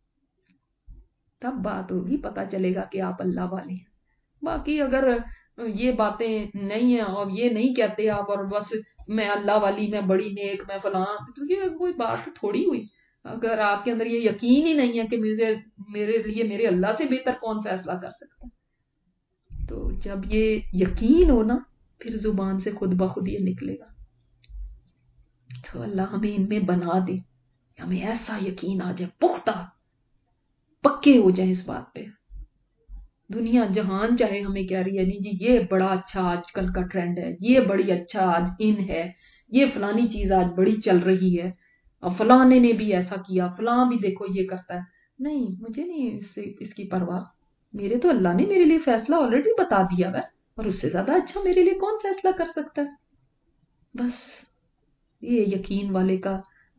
تب بات ہوگی، پتا چلے گا کہ آپ اللہ والے ہیں۔ باقی اگر یہ باتیں نہیں ہیں اور یہ نہیں کہتے آپ، اور بس میں اللہ والی، میں بڑی نیک، میں فلاں، تو یہ کوئی بات تھوڑی ہوئی۔ اگر آپ کے اندر یہ یقین ہی نہیں ہے کہ میرے لیے میرے اللہ سے بہتر کون فیصلہ کر سکتا ہے، تو جب یہ یقین ہو نا پھر زبان سے خود بخود یہ نکلے گا۔ تو اللہ ہمیں ان میں بنا دے، ہمیں ایسا یقین آ جائے، پختہ پکے ہو جائیں اس بات پہ۔ دنیا جہان چاہے ہمیں کہہ رہی ہے نہیں جی یہ بڑا اچھا آج کل کا ٹرینڈ ہے، یہ بڑی اچھا آج ان ہے، یہ فلانی چیز آج بڑی چل رہی ہے، اور فلانے نے بھی ایسا کیا، فلاں بھی دیکھو یہ کرتا ہے، نہیں، مجھے نہیں اس کی پرواہ۔ میرے تو اللہ نے میرے لیے فیصلہ آلریڈی بتا دیا ہے، اور اس سے زیادہ اچھا میرے لیے کون فیصلہ کر سکتا ہے؟ بس یہ یقین والے کا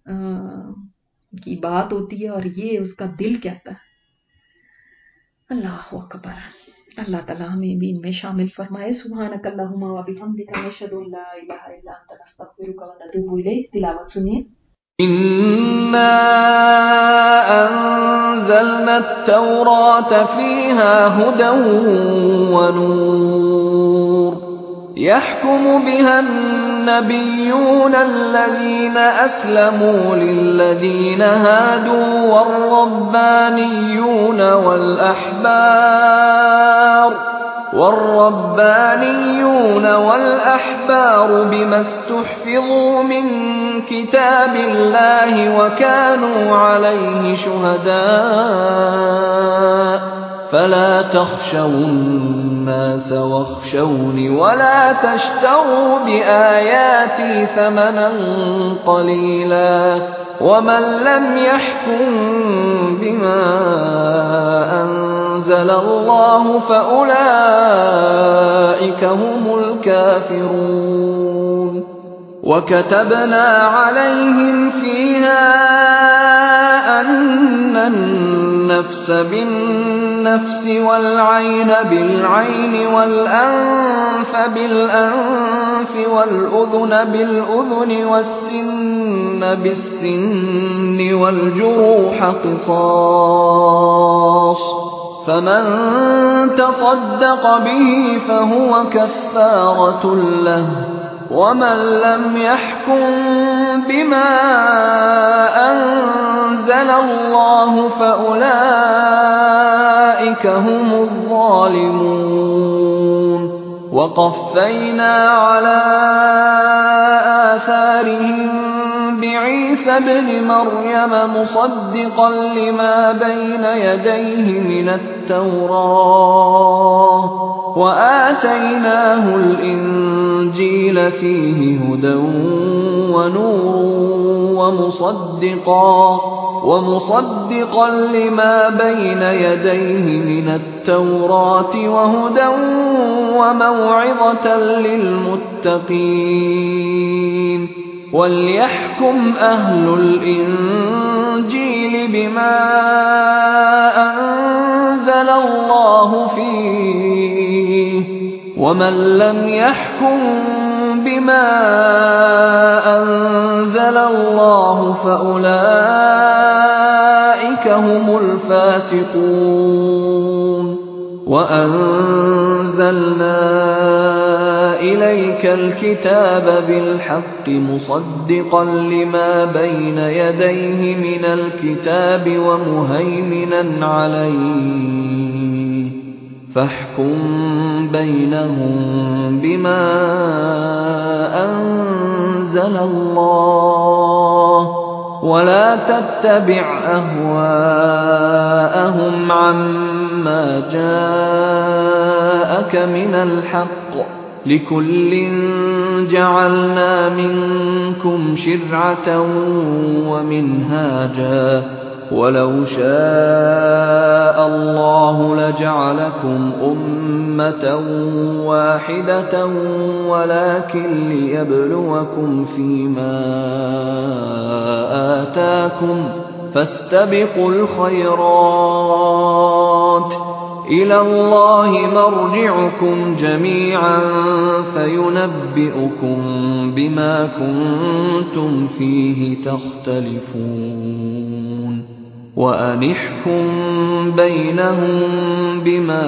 کی بات ہوتی ہے، اور یہ اس کا دل کہتا ہے۔ اللہ اکبر، اللہ تعالیٰ ہمیں بھی ان میں شامل فرمائے۔ سبحانک اللہم و بحمدک، نشہد ان لا الہ الا انت، نستغفرک و نتوب الیک۔ تلاوت سنیے۔ إنا أنزلنا التوراة فيها هدى ونور يحكم بها النبيون الذين أسلموا للذين هادوا والربانيون والأحبار بما استحفظوا من كتاب الله وكانوا عليه شهداء فلا تخشوا الناس واخشوني ولا تشتروا بآياتي ثمنا قليلا ومن لم يحكم بما أنزل الله فأولئك هم الكافرون وكتبنا عليهم فيها أن النفس بالنفس والعين بالعين والأنف بالأنف والأذن بالأذن والسن بالسن والجروح قصاص فمن تصدق به فهو كفارة له ومن لم يحكم بما أنزل الله فأولئك هم الظالمون وقفينا على آثارهم بعيسى ابن مريم مصدقا لما بين يديه من التوراة وآتيناه الإنجيل فيه هدى ونور ومصدقا لما بين يديه من التوراة وهدى وموعظة للمتقين وليحكم أهل الإنجيل بما أنزل الله فيه ومن لم يحكم بما أنزل الله فأولئك هم الفاسقون وأنزلنا إليك الكتاب بالحق مصدقا لما بين يديه من الكتاب ومهيمنا عليه فاحكم بينهم بما أنزل الله ولا تتبع أهواءهم عما جاءك من الحق لكل جعلنا منكم شرعة ومنهاجا ولو شاء الله لجعلكم أمة واحدة ولكن ليبلوكم فيما آتاكم فاستبقوا الخيرات إلى الله مرجعكم جميعا فينبئكم بما كنتم فيه تختلفون وأنحكم بينهم بما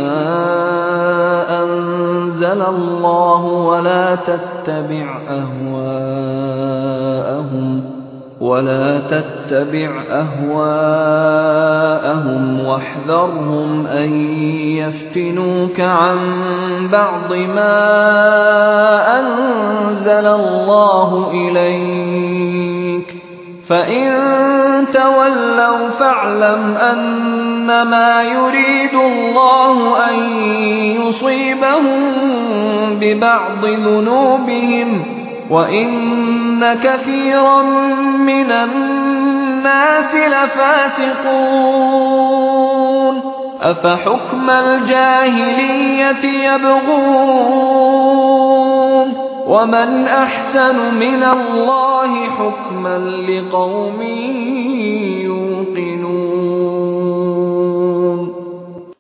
أنزل الله ولا تتبع أهواءهم واحذرهم أن يفتنوك عن بعض ما أنزل الله إليك فإن تولوا فاعلم أنما يريد الله أن يصيبهم ببعض ذنوبهم وإن كثيرا من الناس لفاسقون أفحكم الجاهلية يبغون ومن أحسن من الله حكما لقوم